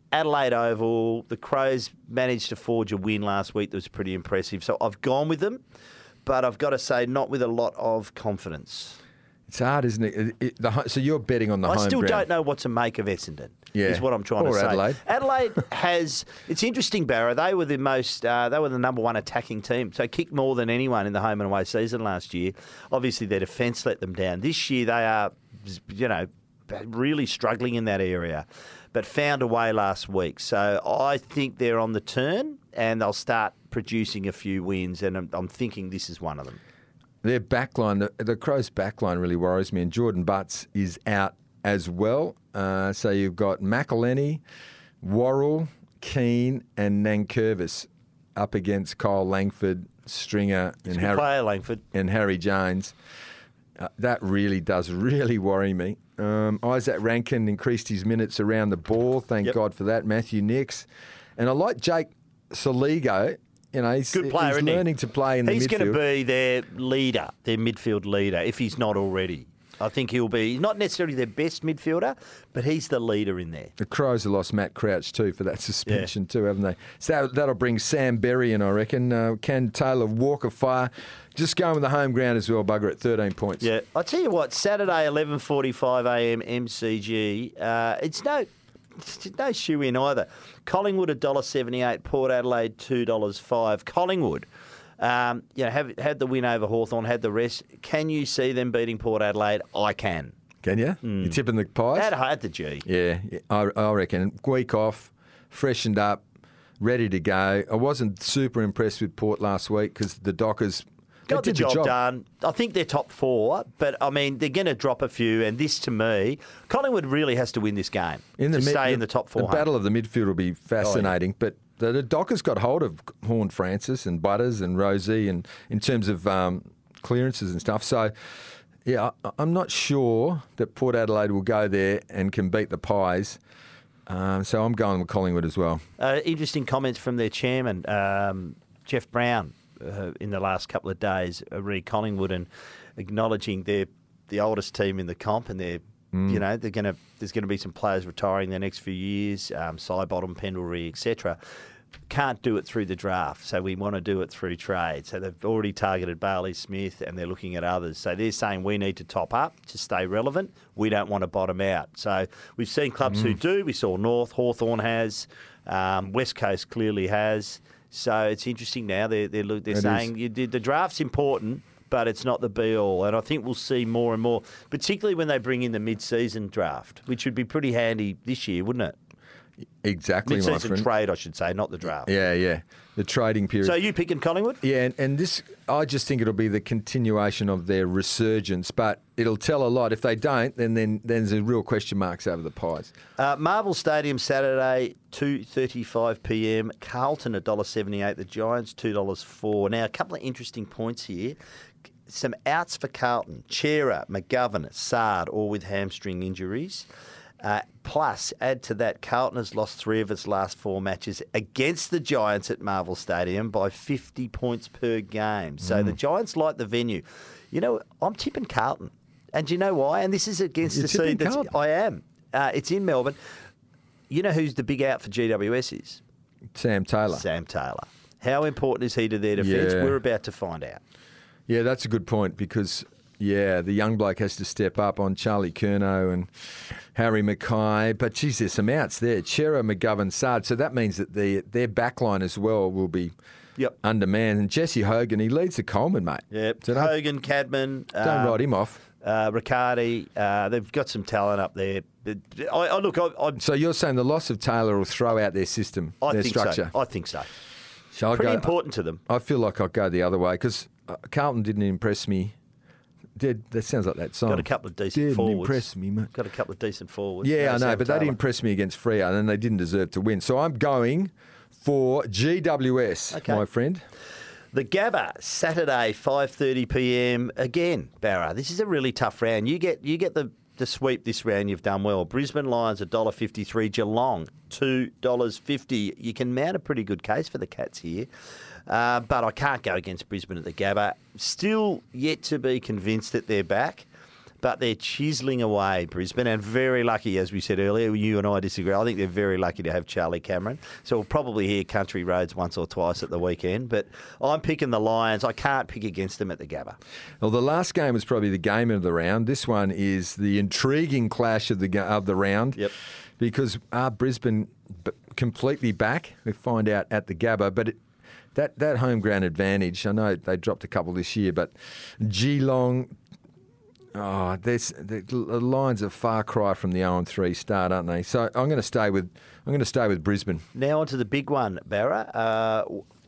Adelaide Oval, the Crows managed to forge a win last week that was pretty impressive. So I've gone with them, but I've got to say not with a lot of confidence. It's hard, isn't it? It- it- the, ho- so you're betting on the I home still ground. don't know what to make of Essendon. Yeah. Is what I'm trying Or to say. Adelaide. Adelaide has. It's interesting, Barrow. They were the most. Uh, they were the number one attacking team. So kicked more than anyone in the home and away season last year. Obviously, their defence let them down. This year, they are, you know, really struggling in that area, but found a way last week. So I think they're on the turn, and they'll start producing a few wins. And I'm, I'm thinking this is one of them. Their backline, the, the Crows' backline really worries me, and Jordan Butts is out as well. Uh, so you've got McElhenney, Worrell, Keane, and Nankervis up against Kyle Langford, Stringer, and Good Harry, player, Langford. and Harry Jones. Uh, that really does really worry me. Um, Isaac Rankin increased his minutes around the ball. Thank Yep. God for that. Matthew Nix. And I like Jake Soligo. You know, he's, Good player, he's isn't he? learning to play in the He's midfield. going to be their leader, their midfield leader, if he's not already. I think he'll be not necessarily their best midfielder, but he's the leader in there. The Crows have lost Matt Crouch too for that suspension too, haven't they? So that, that'll bring Sam Berry in, I reckon. Uh, Can Taylor walk of fire? Just going with the home ground as well, bugger at thirteen points. Yeah, I tell you what, Saturday eleven forty-five a m M C G. Uh, it's no, it's no shoe in either. Collingwood one dollar seventy-eight, Port Adelaide two dollars five. Collingwood. Um, you know, have had the win over Hawthorn, had the rest. Can you see them beating Port Adelaide? I can. Can you? You tipping the Pies? At, at the G. Yeah, I, I reckon. Week off, freshened up, ready to go. I wasn't super impressed with Port last week because the Dockers they Got the did job, done. I think they're top four, but I mean they're going to drop a few. And this, to me, Collingwood really has to win this game In the to mid- stay in the top four. The battle of the midfield will be fascinating, Oh, but the, the Dockers got hold of Horn Francis and Butters and Rosie, and in terms of um, clearances and stuff. So, yeah, I, I'm not sure that Port Adelaide will go there and can beat the Pies. Um, so I'm going with Collingwood as well. Uh, interesting comments from their chairman, um, Jeff Brown, uh, in the last couple of days, uh, re Collingwood, and acknowledging they're the oldest team in the comp, and they're Mm. you know they're going to there's going to be some players retiring the next few years, um, Sidebottom, Pendlebury, et cetera. Can't do it through the draft, so we want to do it through trade. So they've already targeted Bailey Smith, and they're looking at others. So they're saying we need to top up to stay relevant. We don't want to bottom out. So we've seen clubs who do. We saw North, Hawthorn has, um, West Coast clearly has. So it's interesting now. They're they're, look- they're It saying is. you did, the draft's important, but it's not the be all. And I think we'll see more and more, particularly when they bring in the mid-season draft, which would be pretty handy this year, wouldn't it? Exactly, my Mid-season friend. trade, I should say, not the draft. Yeah, yeah. The trading period. So you picking Collingwood? Yeah, and, and this, I just think it'll be the continuation of their resurgence, but it'll tell a lot. If they don't, then then, then there's a real question marks over the Pies. Uh, Marvel Stadium Saturday, two thirty-five p m. Carlton one dollar seventy-eight. The Giants two dollars four. Now, a couple of interesting points here. Some outs for Carlton. Chera, McGovern, Sard, all with hamstring injuries. Uh, plus, add to that, Carlton has lost three of its last four matches against the Giants at Marvel Stadium by fifty points per game. So the Giants like the venue. You know, I'm tipping Carlton. And do you know why? And this is against You're the tipping seed that's... Carlton? I am. Uh, it's in Melbourne. You know who's the big out for G W S is? Sam Taylor. Sam Taylor. How important is he to their defence? Yeah. We're about to find out. Yeah, that's a good point because, yeah, the young bloke has to step up on Charlie Curnow and Harry Mackay. But, geez, there's some outs there. Chera, McGovern, Sard. So that means that the, their backline as well will be Yep. undermanned. And Jesse Hogan, he leads the Coleman, mate. Yep. So don't, Hogan, Cadman. don't um, write him off. Uh, Riccardi. Uh, they've got some talent up there. I, I look, I, I, So you're saying the loss of Taylor will throw out their system, I their think structure? so. I think so. So I'll Pretty go- important to them. I feel like I'll go the other way because uh, Carlton didn't impress me. Did that sounds like that song? Got a couple of decent didn't forwards. impress me, mate. Got a couple of decent forwards. Yeah, No, I know, Sam but they Taylor. didn't impress me against Freo, and they didn't deserve to win. So I'm going for G W S, Okay. my friend. The Gabba, Saturday, five thirty p m. Again, Barra, this is a really tough round. You get you get the, the sweep this round, you've done well. Brisbane Lions, one dollar fifty-three. Geelong, two dollars fifty. You can mount a pretty good case for the Cats here. Uh, but I can't go against Brisbane at the Gabba. Still yet to be convinced that they're back. but they're chiselling away, Brisbane, and very lucky, as we said earlier. You and I disagree. I think they're very lucky to have Charlie Cameron. So we'll probably hear Country Roads once or twice at the weekend. But I'm picking the Lions. I can't pick against them at the Gabba. Well, the last game was probably the game of the round. This one is the intriguing clash of the ga- of the round. Yep. Because are Brisbane b- completely back? We find out at the Gabba, but it, that that home ground advantage. I know they dropped a couple this year, but Geelong. Oh, there's the Lions are far cry from the oh and three start, aren't they? So I'm going to stay with I'm going to stay with Brisbane. Now on to the big one, Barra. Uh,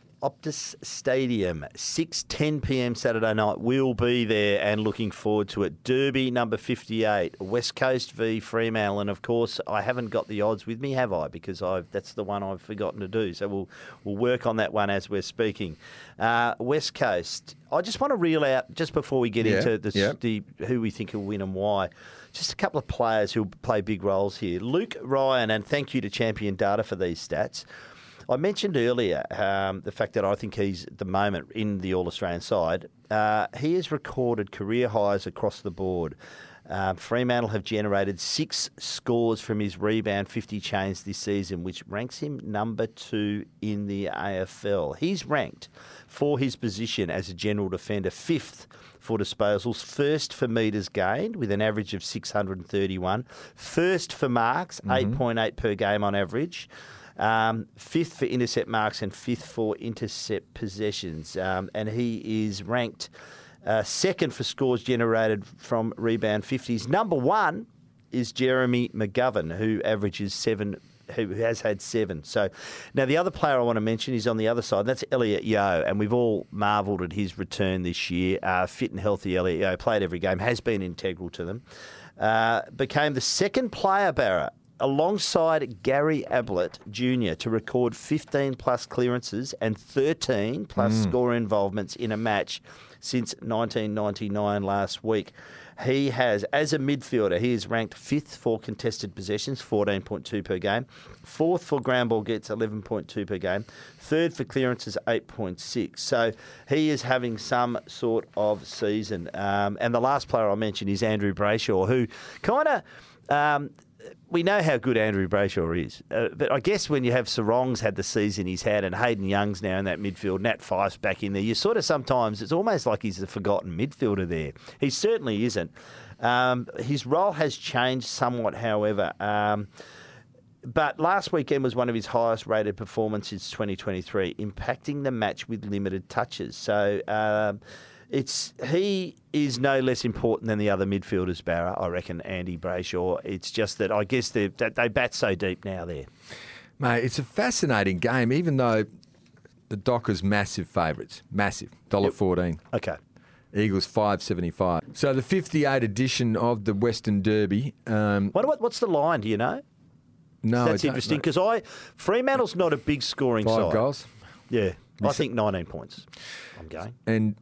Optus Stadium, six ten p.m. Saturday night. We'll be there and looking forward to it. Derby number fifty-eight, West Coast v Fremantle. And, of course, I haven't got the odds with me, have I? Because I've, that's the one I've forgotten to do. So we'll we'll work on that one as we're speaking. Uh, West Coast, I just want to reel out, just before we get yeah, into the, yeah. the who we think will win and why, just a couple of players who play big roles here. Luke Ryan, and thank you to Champion Data for these stats. I mentioned earlier um, the fact that I think he's, at the moment, in the All-Australian side. Uh, he has recorded career highs across the board. Um, Fremantle have generated six scores from his rebound fifty chains this season, which ranks him number two in the A F L. He's ranked for his position as a general defender, fifth for disposals, first for metres gained with an average of six hundred thirty-one, first for marks, mm-hmm. eight point eight per game on average. Um, fifth for intercept marks and fifth for intercept possessions. Um, and he is ranked uh, second for scores generated from rebound fifties. Number one is Jeremy McGovern, who averages seven, who has had seven. So now the other player I want to mention is on the other side. That's Elliot Yeo, and we've all marvelled at his return this year. Uh, fit and healthy Elliot Yeo, played every game, has been integral to them. Uh, became the second player, Barra, alongside Gary Ablett Junior to record fifteen plus clearances and thirteen plus mm. score involvements in a match since nineteen ninety-nine last week. He has, as a midfielder, he is ranked fifth for contested possessions, fourteen point two per game. Fourth for ground ball gets, eleven point two per game. Third for clearances, eight point six. So he is having some sort of season. Um, and the last player I mentioned is Andrew Brayshaw, who kind of... Um, we know how good Andrew Brayshaw is, uh, but I guess when you have Sarong's had the season he's had and Hayden Young's now in that midfield, Nat Fyfe's back in there, you sort of sometimes, it's almost like he's a forgotten midfielder there. He certainly isn't. Um, his role has changed somewhat, however. Um, but last weekend was one of his highest rated performances since twenty twenty-three, impacting the match with limited touches. So... Um, It's he is no less important than the other midfielders, Barra, I reckon, Andy Brayshaw. It's just that I guess they they bat so deep now there. Mate, it's a fascinating game, even though the Dockers massive favourites, massive, one dollar fourteen. Yep. Okay. Eagles five seventy-five. So the fifty-eight edition of the Western Derby. Um, what, what what's the line? Do you know? No, that's interesting because I Fremantle's not a big scoring Five side. Five goals. Yeah, I think nineteen points. I'm going. And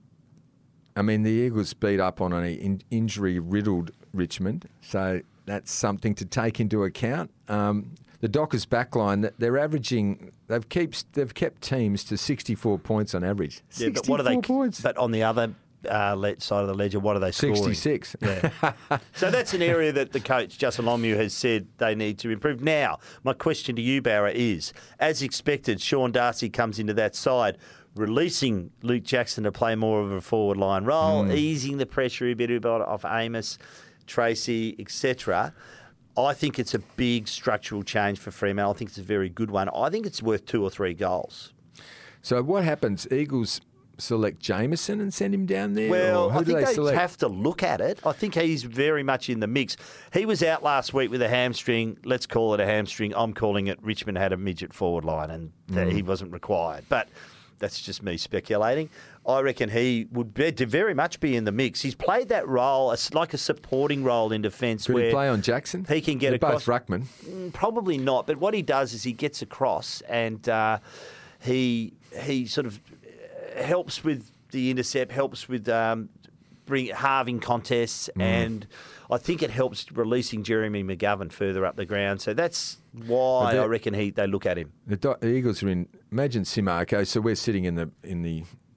I mean, the Eagles beat up on an in- injury-riddled Richmond, so that's something to take into account. Um, the Dockers backline, they're averaging, they've keeps they've kept teams to sixty-four points on average. Yeah, but what are they? Points. But on the other uh, side of the ledger, what are they scoring? sixty-six. Yeah. So that's an area that the coach, Justin Longmuir, has said they need to improve. Now, my question to you, Barra, is, as expected, Sean Darcy comes into that side, releasing Luke Jackson to play more of a forward line role, mm. easing the pressure a bit off Amos, Tracy, et cetera. I think it's a big structural change for Fremantle. I think it's a very good one. I think it's worth two or three goals. So what happens? Eagles select Jameson and send him down there? Well, who I do think they, they select? have to look at it. I think he's very much in the mix. He was out last week with a hamstring. Let's call it a hamstring. I'm calling it Richmond had a midget forward line and mm. he wasn't required. But that's just me speculating. I reckon he would be, to very much be in the mix. He's played that role, it's like a supporting role in defence. Could where he play on Jackson? He can get They're across. Both ruckman. Probably not. But what he does is he gets across and uh, he he sort of helps with the intercept, helps with um, bring halving contests, mm. and I think it helps releasing Jeremy McGovern further up the ground. So that's why I reckon he they look at him. The, Do- the Eagles are in. Imagine Simo. Okay, so we're sitting in the in the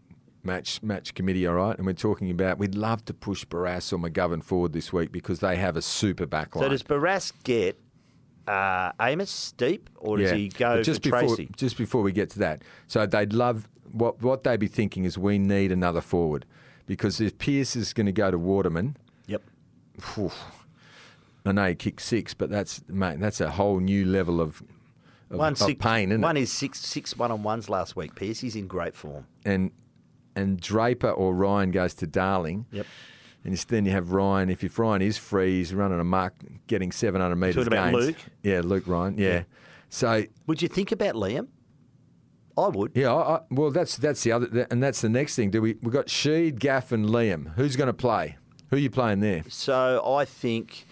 match match committee, all right, and we're talking about we'd love to push Barrass or McGovern forward this week because they have a super back line. So does Barrass get uh, Amos deep, or does Yeah. he go But just for before, Tracy? Just before we get to that, so they'd love what what they'd be thinking is we need another forward because if Pearce is going to go to Waterman, Yep. phew, I know he kicked six, but that's mate, that's a whole new level of, of, One of six, pain, isn't one it? is six six one on ones last week. Pearce, he's in great form. And and Draper or Ryan goes to Darling. Yep. And it's- then you have Ryan. If, if Ryan is free, he's running a mark, getting seven hundred metres Talking about gains. Luke? Yeah, Luke Ryan. Yeah. Yeah. So Would you think about Liam? I would. yeah, I, I, well that's that's the other, and that's the next thing. Do we we got Sheed, Gaff, and Liam? Who's going to play? Who are you playing there? So I think,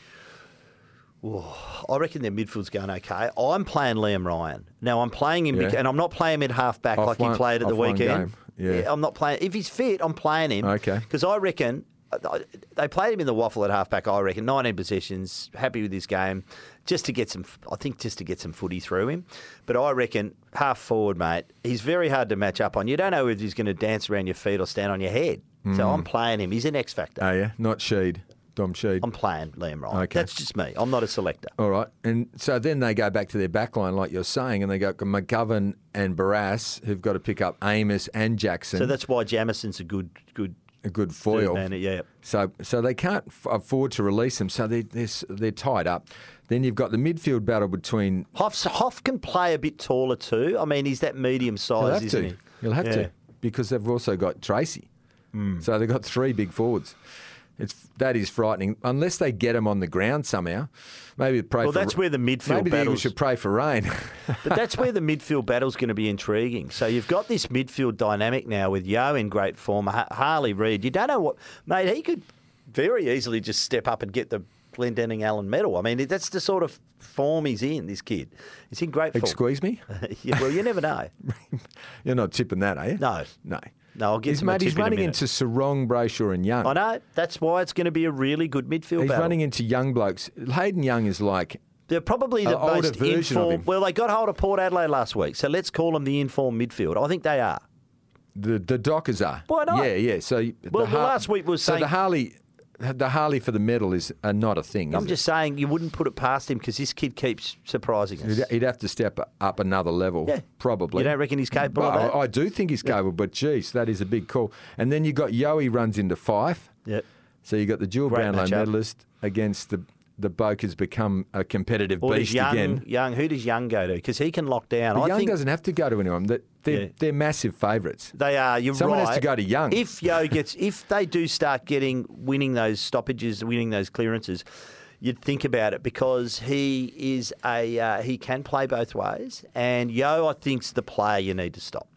oh, I reckon their midfield's going okay. I'm playing Liam Ryan. Now I'm playing him, Yeah. bec- and I'm not playing him at half back Off like one- he played at the off one weekend. game. Yeah. I'm not playing. If he's fit, I'm playing him. Okay. Because I reckon they played him in the waffle at half back. I reckon nineteen possessions, happy with his game, just to get some. I think just to get some footy through him. But I reckon half forward, mate. He's very hard to match up on. You don't know if he's going to dance around your feet or stand on your head. So I'm playing him. He's an X factor. Oh yeah, not Sheed, Dom Sheed. I'm playing Liam Ryan. Okay. That's just me. I'm not a selector. All right, and so then they go back to their back line, like you're saying, and they go McGovern and Barrass, who've got to pick up Amos and Jackson. So that's why Jamison's a good, good a good foil. man. Yeah. So, so they can't f- afford to release them. So they, they're s- they're tied up. Then you've got the midfield battle between. Hoff, Hoff can play a bit taller too. I mean, he's that medium He'll size, have isn't to. he? He'll have Yeah. to because they've also got Tracy. So they've got three big forwards. It's that is frightening. Unless they get them on the ground somehow, maybe pray Well, for. that's where the midfield Maybe the Eagles battles- should pray for rain. But that's where the midfield battle's going to be intriguing. So you've got this midfield dynamic now with Yo in great form, ha- Harley Reid. You don't know what, mate. He could very easily just step up and get the Glendenning Allen medal. I mean, that's the sort of form he's in. This kid, he's in great form. Squeeze me. Yeah, well, you never know. You're not tipping that, are you? No. No. No, I'll get He's, to my mate, he's tip in a running minute. into Sarong, Brayshaw, and Young. I know. That's why it's going to be a really good midfield He's battle. running into young blokes. Hayden Young is like They're probably the An older most version of informed. him. Well, they got hold of Port Adelaide last week, so let's call them the informed midfield. I think they are. the the Dockers are. Why not? Yeah, yeah. So Well, the well, last week was so saying- the Harley, the Harley for the medal is uh, not a thing. I'm is just saying you wouldn't put it past him because this kid keeps surprising us. it? He'd, he'd have to step up another level. Yeah. probably. You don't reckon he's capable Well, of that? I, I do think he's capable, but geez, that is a big call. And then you got Yowie runs into Fife. Yep. So you got the dual Great Brownlow matchup. medalist against the the bloke has become a competitive Or does beast Young, again. Young, who does Young go to? Because he can lock down. But I Young think doesn't have to go to anyone. That they're, Yeah. they're massive favourites. they are. You're Someone right. has to go to Young. If Yo gets, if they do start getting winning those stoppages, winning those clearances, you'd think about it because he is a uh, he can play both ways, and Yo I think's the player you need to stop.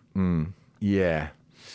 Yeah,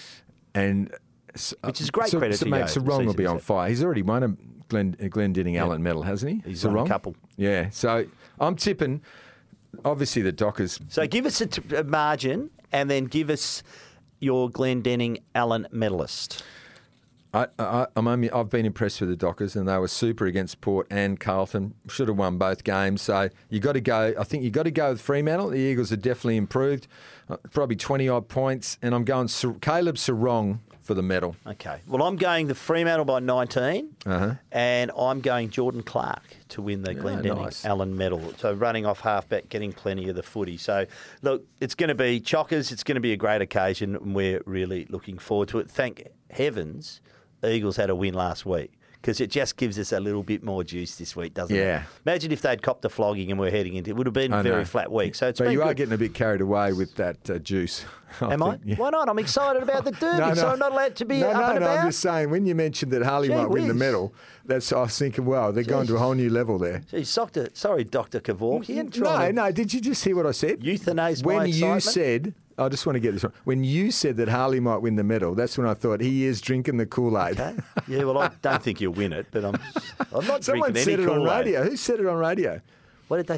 and s- Which is great so, credit so to mate, Yo, the Sarong will season be he's on had. fire. He's already won a Glen Glendinning Allen medal, hasn't he? He's won a Sarong? couple. Yeah, so I'm tipping. Obviously, the Dockers. So give us a, t- a margin, and then give us your Glendenning Allen medalist. I, I, I'm only, I've been impressed with the Dockers, and they were super against Port and Carlton. Should have won both games. So you got to go. I think you got to go with Fremantle. The Eagles are definitely improved, uh, probably twenty odd points, and I'm going Sar- Caleb Sarong for the medal. Okay. Well, I'm going the Fremantle by nineteen, Uh-huh. and I'm going Jordan Clark to win the Glendenning nice. Allen medal. So running off halfback, getting plenty of the footy. So, look, it's going to be chockers. It's going to be a great occasion, and we're really looking forward to it. Thank heavens Eagles had a win last week, because it just gives us a little bit more juice this week, doesn't Yeah. it? Imagine if they'd copped the flogging and we're heading into it. would have been a I very know. flat week. So it's But been you are good. getting a bit carried away with that uh, juice. Am I? think. Yeah. Why not? I'm excited about the Derby, so I'm not allowed to be no, up no, and no, about. I'm just saying, when you mentioned that Harley Gee might win the whiz. medal, that's I was thinking, wow, they're going to a whole new level there. Gee, Doctor sorry, Doctor Kevorkian. No, trying to no, did you just hear what I said? euthanize when my you excitement. said, I just want to get this right. When you said that Harley might win the medal, that's when I thought he is drinking the Kool-Aid. Okay. Yeah, well, I don't think you'll win it, but I'm, I'm not Someone drinking said any it on Kool-Aid. radio. Who said it on radio? What did they say?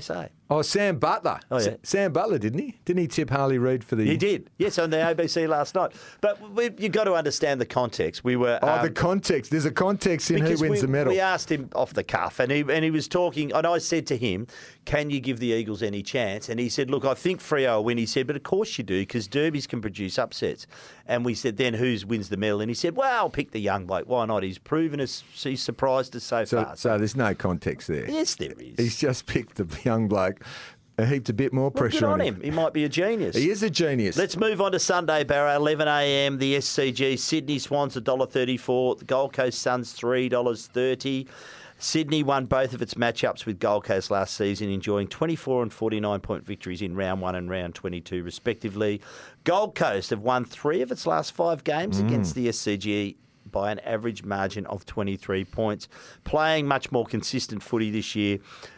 Oh, Sam Butler. Oh, yeah. S- Sam Butler, didn't he? Didn't he tip Harley Reid for the... He did, yes, on the A B C last night. But we, you've got to understand the context. We were... Oh, um, the context. There's a context in who because wins we, the medal. We asked him off the cuff, and he and he was talking, and I said to him, can you give the Eagles any chance? And he said, look, I think Freo will win. He said, but of course you do, because derbies can produce upsets. And we said, then who wins the medal? And he said, well, I'll pick the young bloke. Why not? He's proven us, he's surprised us so, So, far. so there's no context there. Yes, there is. He's just picked the young bloke. A heaped a bit more Well, pressure good on him. him. He might be a genius. He is a genius. Let's move on to Sunday, Barrow, eleven a m, the S C G. Sydney Swans one dollar thirty-four, the Gold Coast Suns three dollars thirty. Sydney won both of its matchups with Gold Coast last season, enjoying twenty-four and forty-nine point victories in round one and round twenty-two, respectively. Gold Coast have won three of its last five games mm. against the S C G by an average margin of twenty-three points, playing much more consistent footy this year.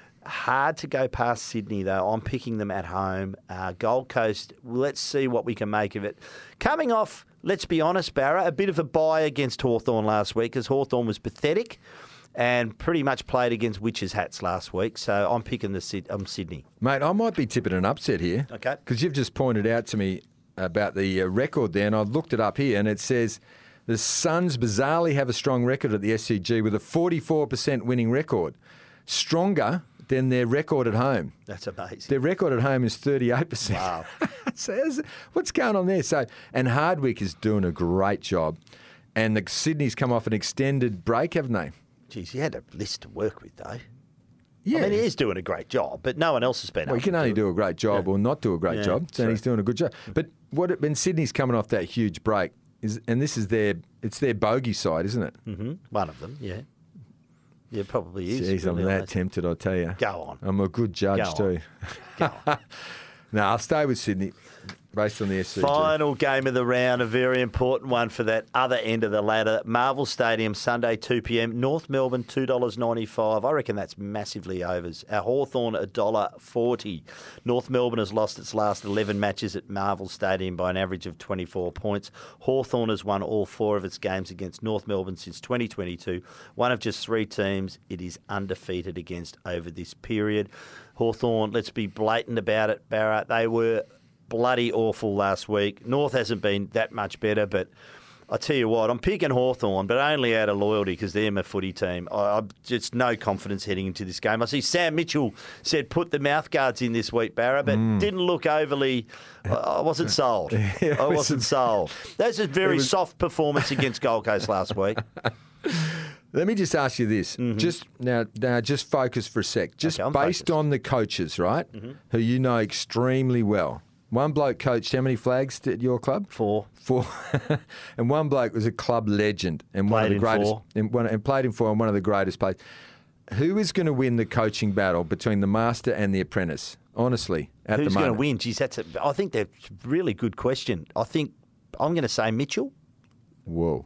Hard to go past Sydney, though. I'm picking them at home. Uh, Gold Coast, let's see what we can make of it. Coming off, let's be honest, Barra, a bit of a bye against Hawthorn last week, as Hawthorn was pathetic and pretty much played against witches' hats last week. So I'm picking the um, Sydney. Mate, I might be tipping an upset here. Okay. Because you've just pointed out to me about the uh, record there, and I've looked it up here, and it says the Suns bizarrely have a strong record at the S C G with a forty-four percent winning record. Stronger than their record at home. That's amazing. Their record at home is thirty-eight percent. Wow. So what's going on there? So, and Hardwick is doing a great job. And the Sydney's come off an extended break, haven't they? Geez, he had a list to work with, though. Yeah. I mean, he is doing a great job, but no one else has been Well, able you can to only do do a great job Yeah. or not do a great Yeah, job. So true. he's doing a good job. But what it, when Sydney's coming off that huge break, is, and this is their, it's their bogey side, isn't it? Mm-hmm. One of them, yeah. Yeah, probably is. Jeez, I'm really that honest. tempted, I tell you. Go on. I'm a good judge Go too. Go on. No, I'll stay with Sydney, based on the S C G. Final game of the round, a very important one for that other end of the ladder. Marvel Stadium, Sunday, two p m. North Melbourne, two dollars ninety-five. I reckon that's massively overs. Our Hawthorn, one dollar forty. North Melbourne has lost its last eleven matches at Marvel Stadium by an average of twenty-four points. Hawthorn has won all four of its games against North Melbourne since twenty twenty-two. One of just three teams it is undefeated against over this period. Hawthorn, let's be blatant about it, Barra. They were bloody awful last week. North hasn't been that much better, but I tell you what, I'm picking Hawthorn, but only out of loyalty because they're my footy team. I, I've just no confidence heading into this game. I see Sam Mitchell said put the mouth guards in this week, Barra, but mm. didn't look overly... I wasn't sold. Yeah, I wasn't sold. That's a very was... soft performance against Gold Coast last week. Let me just ask you this. Mm-hmm. Just now, now, just focus for a sec. Just okay, based focused. on the coaches, right, mm-hmm. who you know extremely well. One bloke coached how many flags at your club? Four. Four. And one bloke was a club legend and one of the in greatest, four. and, one, and played in four and one of the greatest players. Who is going to win the coaching battle between the master and the apprentice? Honestly, at Who's the moment, going to win? Geez, that's a, I think that's a really good question. I think I'm going to say Mitchell. Whoa.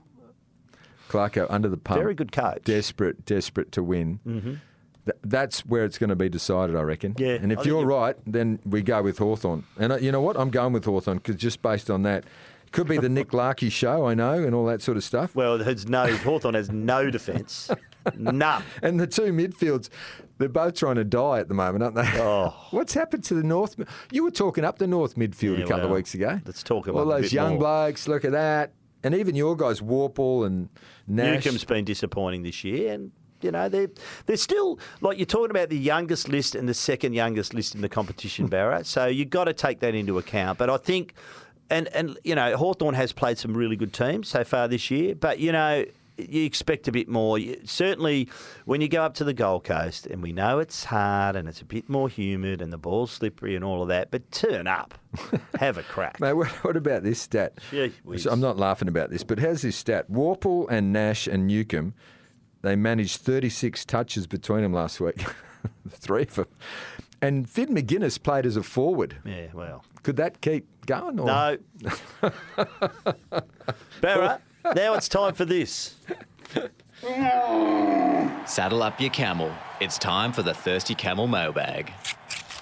Clarko under the pump. Very good coach. Desperate, desperate to win. Mm-hmm. Th- that's where it's going to be decided, I reckon. Yeah, And if I think you're it- right, then we go with Hawthorn. And uh, you know what? I'm going with Hawthorn because just based on that, it could be the Nick Larkey show, I know, and all that sort of stuff. Well, there's no Hawthorn has no defence, none. And the two midfields, they're both trying to die at the moment, aren't they? Oh. What's happened to the North? You were talking up the North midfield Yeah, a couple well, of weeks ago. let's talk about all it a those bit young more. blokes. Look at that. And even your guys, Warple and Nash. Newcomb's been disappointing this year, and you know they're they're still like you're talking about the youngest list and the second youngest list in the competition, Barra. So you've got to take that into account. But I think, and and you know, Hawthorn has played some really good teams so far this year, but you know. You expect a bit more. You- Certainly, when you go up to the Gold Coast, and we know it's hard and it's a bit more humid and the ball's slippery and all of that, but turn up, have a crack. Mate, what, what about this stat? Gee whiz. So I'm not laughing about this, but how's this stat? Warple and Nash and Newcomb, they managed thirty-six touches between them last week. Three of them. And Finn McGuinness played as a forward. Yeah, well, Could that keep going? Or? no. Barra, now it's time for this. Saddle up your camel. It's time for the Thirsty Camel mailbag.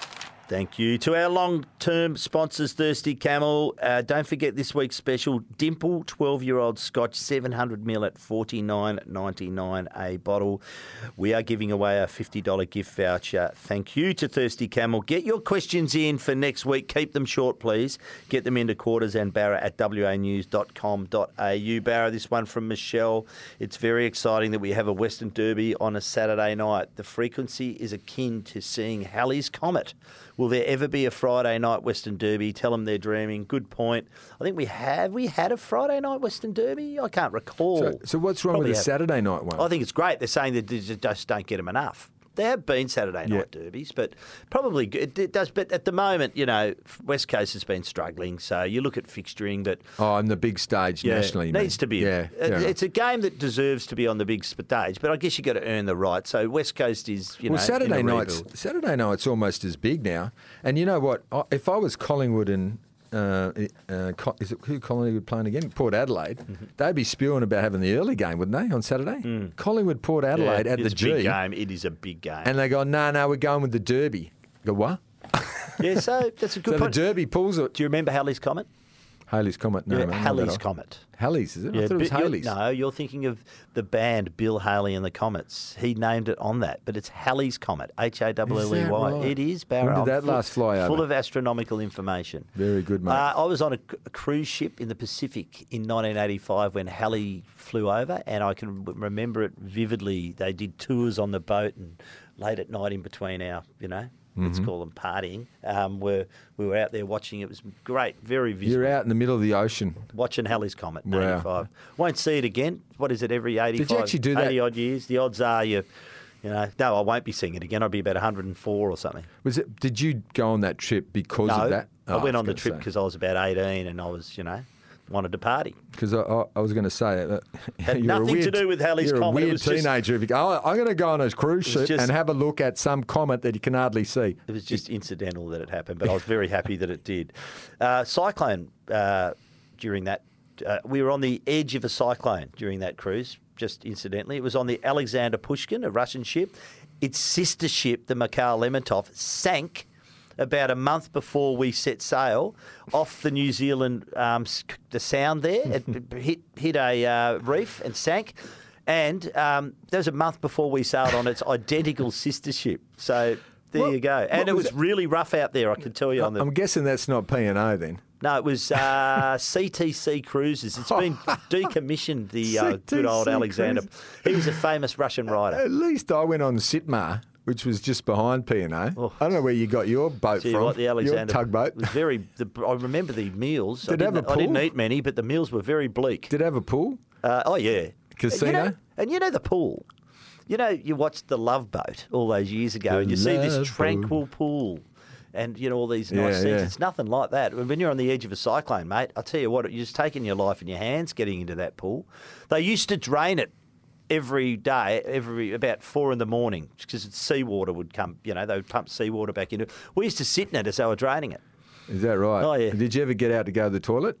Thank you. To our long-term sponsors, Thirsty Camel, uh, don't forget this week's special, Dimple twelve-year-old Scotch, seven hundred milliliters at forty-nine ninety-nine a bottle. We are giving away a fifty dollars gift voucher. Thank you to Thirsty Camel. Get your questions in for next week. Keep them short, please. Get them into Quarters and Barra at w a news dot com dot a u. Barra, this one from Michelle. It's very exciting that we have a Western Derby on a Saturday night. The frequency is akin to seeing Halley's Comet. Will there ever be a Friday night Western Derby? Tell them they're dreaming. Good point. I think we have. We had a Friday night Western Derby? I can't recall. So, so what's wrong Probably with the have. Saturday night one? I think it's great. They're saying that they just don't get them enough. There have been Saturday night Yeah. derbies, but probably it, it does. But at the moment, you know, West Coast has been struggling. So you look at fixturing, but Oh, on the big stage yeah, nationally. needs man. to be. Yeah, it- yeah. it's a game that deserves to be on the big stage, but I guess you got to earn the right. So West Coast is, you well, know, Saturday in a nights. rebuild. Saturday night's almost as big now. And you know what? I- If I was Collingwood and uh, uh, Co- is it who Collingwood playing again? Port Adelaide. Mm-hmm. They'd be spewing about having the early game, wouldn't they, on Saturday? Collingwood, Port Adelaide Mm. Yeah, at the it's a G, big game. It is a big game. and they go, no, no, we're going with the Derby. Go what? yeah, so that's a good So the point. Derby pulls it. Do you remember Halley's Comet? Haley's Comet. No, Yeah, man, not Halley's that. Comet. Halley's, is it? I thought it was but you're- Haley's. No, you're thinking of the band Bill Haley and the Comets. He named it on that, but it's Halley's Comet, H A L L E Is that Y. right? It is, When Barra. did I'm that full- last fly over? Full of astronomical information. Very good, mate. Uh, I was on a, c- a cruise ship in the Pacific in nineteen eighty-five when Halley flew over, and I can w- remember it vividly. They did tours on the boat, and late at night in between our, you know, let's Mm-hmm. call them partying, um, where we were out there watching. It was great, very visual. You're out in the middle of the ocean. Watching Halley's Comet, Wow. eighty-five. Won't see it again. What is it, every eighty-five, actually do that? eighty odd years? The odds are you, you know, no, I won't be seeing it again. I'll be about one hundred four or something. Was it? Did you go on that trip because No, of that? I Oh, went was on the gonna trip say. because I was about eighteen and I was, you know, wanted to party. Because I, I, I was going to say, uh, Had you're a nothing to weird- do with Halley's you're Comet. a It weird was just- teenager if you go, oh, I'm going to go on a cruise ship just- and have a look at some comet that you can hardly see. It was just incidental that it happened, but I was very happy that it did. Uh, cyclone uh, during that, uh, we were on the edge of a cyclone during that cruise, just incidentally. It was on the Alexander Pushkin, a Russian ship. Its sister ship, the Mikhail Lermontov, sank about a month before we set sail off the New Zealand, um, s- the Sound there. It hit, hit a uh, reef and sank. And um, that was a month before we sailed on its identical sister ship. So there What- you go. And what it was was it? really rough out there, I can tell you. on the I'm guessing that's not P and O then. No, it was uh, C T C Cruises. It's been decommissioned, the uh, good old C T C Alexander. Cruises. He was a famous Russian rider. At least I went on Sitmar, which was just behind P and O. Oh. I don't know where you got your boat Tell you from. what, the Alexander your tugboat. was very. The, I remember the meals. Did I it have didn't, a I didn't pool? eat many, but the meals were very bleak. Did it have a pool? Uh, oh yeah, Casino? And you, know, and you know the pool. You know, you watched The Love Boat all those years ago, The and you see Love this tranquil pool, and you know all these nice Yeah, things. yeah. It's nothing like that. When you're on the edge of a cyclone, mate, I tell you what, you're just taking your life in your hands getting into that pool. They used to drain it every day, every about four in the morning, because seawater would come. You know, they would pump seawater back into it. We used to sit in it as they were draining it. Is that right? Oh, yeah. Did you ever get out to go to the toilet?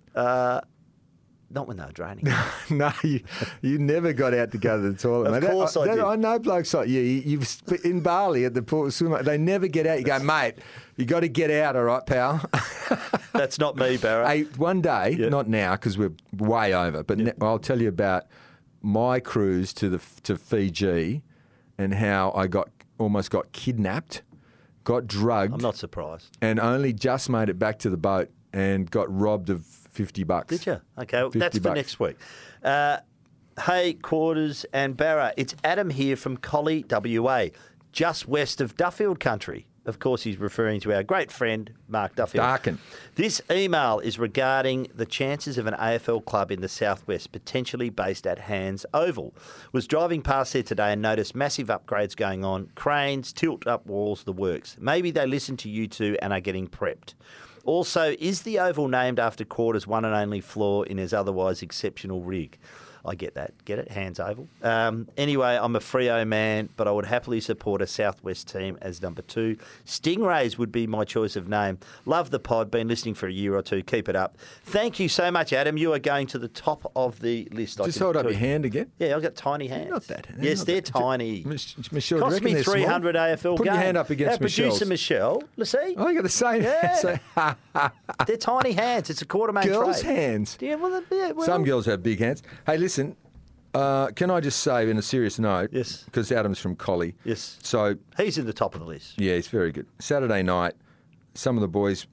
Not when they were draining it. No, you, you never got out to go to the toilet. Of mate. That- course I that- did. I know blokes like you. you you've sp- in Bali at the port swimmer. They never get out. You go, mate. You got to get out, all right, pal. That's not me, Barra. Hey, one day, Yeah. not now because we're way over, but ne- I'll tell you about my cruise to the to Fiji and how I got almost got kidnapped, got drugged, I'm not surprised. and only just made it back to the boat and got robbed of fifty bucks. Did you? Okay, well, fifty that's for bucks. next week. Uh, hey, Quarters and Barra. It's Adam here from Collie, W A, just west of Duffield country. Of course, he's referring to our great friend, Mark Duffield. Darken. This email is regarding the chances of an A F L club in the southwest, potentially based at Hands Oval. Was driving past there today and noticed massive upgrades going on, cranes, tilt-up walls, the works. Maybe they listen to you two and are getting prepped. Also, is the Oval named after Quarters' one and only flaw in his otherwise exceptional rig? I get that. Get it? Hands oval. Um, anyway, I'm a Freo man, but I would happily support a Southwest team as number two. Stingrays would be my choice of name. Love the pod. Been listening for a year or two. Keep it up. Thank you so much, Adam. You are going to the top of the list. Just hold up your hand again. Yeah, I've got tiny hands. They're not that. They're yes, not they're that. tiny. Mich- Michelle, do you Cost reckon me they're small? three hundred A F L Put game. your hand up against Our producer Michelle's. Michelle. Let's see. Oh, you got the same. Yeah. So, They're tiny hands. It's a Quartermain girls' trait. hands. Yeah, well, yeah, well, Some girls have big hands. Hey, listen. Uh, can I just say, in a serious note, Yes. because Adam's from Collie. Yes. So, He's in the top of the list. yeah, he's very good. Saturday night, some of the boys,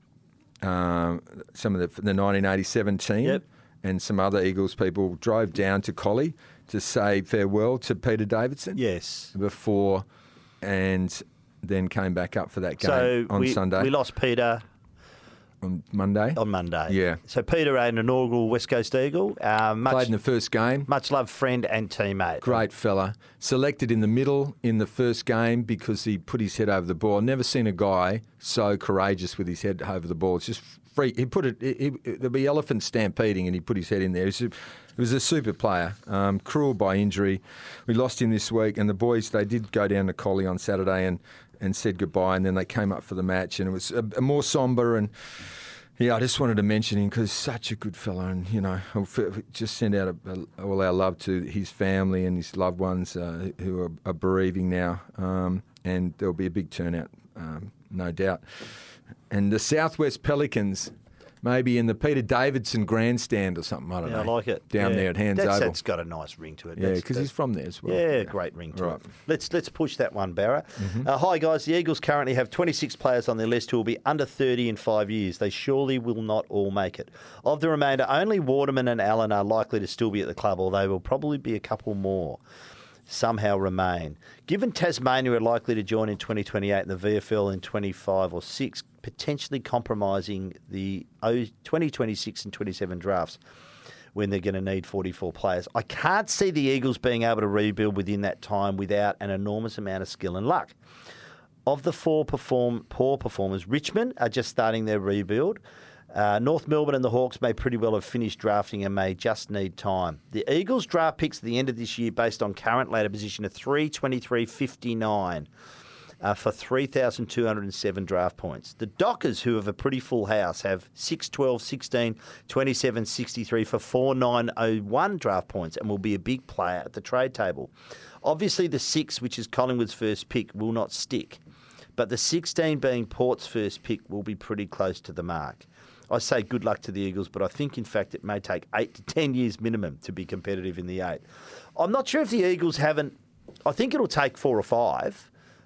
um, some of the, the nineteen eighty-seven team Yep. and some other Eagles people drove down to Collie to say farewell to Peter Davidson Yes. before and then came back up for that game So on we, Sunday, we lost Peter on Monday. on Monday. Yeah. So Peter, an inaugural West Coast Eagle, uh, much, Played in the first game. much loved friend and teammate. Great fella. Selected in the middle in the first game because he put his head over the ball. Never seen a guy so courageous with his head over the ball. It's just free. He put it. He, he, there'd be elephants stampeding, and he put his head in there. He was a, he was a super player. Um, cruel by injury. We lost him this week, and the boys they did go down to Collie on Saturday and and said goodbye, and then they came up for the match, and it was a, a more sombre and. Yeah, I just wanted to mention him because he's such a good fellow, and you know, I'll f- just send out a, a, all our love to his family and his loved ones uh, who are, are bereaving now, um, and there'll be a big turnout, um, no doubt. And the Southwest Pelicans, maybe in the Peter Davidson grandstand or something. I don't Yeah, know. I like it. Down Yeah. there at Hands that's, Oval. That's got a nice ring to it. Yeah, That's- because that's- he's from there as well. Yeah, great ring to Right. it. Let's let's push that one, Barra. Mm-hmm. Uh, hi guys, the Eagles currently have twenty-six players on their list who will be under thirty in five years. They surely will not all make it. Of the remainder, only Waterman and Allen are likely to still be at the club, although there will probably be a couple more somehow remain. Given Tasmania are likely to join in twenty twenty-eight and the V F L in twenty-five or six, potentially compromising the twenty twenty-six and twenty-seven drafts when they're going to need forty-four players. I can't see the Eagles being able to rebuild within that time without an enormous amount of skill and luck. Of the four perform, poor performers, Richmond are just starting their rebuild. Uh, North Melbourne and the Hawks may pretty well have finished drafting and may just need time. The Eagles draft picks at the end of this year based on current ladder position of three twenty-three fifty-nine. Uh, for three thousand two hundred seven draft points. The Dockers, who have a pretty full house, have six twelve sixteen twenty-seven sixty-three for four nine oh one draft points and will be a big player at the trade table. Obviously, the six, which is Collingwood's first pick, will not stick. But the sixteen being Port's first pick will be pretty close to the mark. I say good luck to the Eagles, but I think, in fact, it may take eight to ten years minimum to be competitive in the eight. I'm not sure if the Eagles haven't... I think it'll take four or five.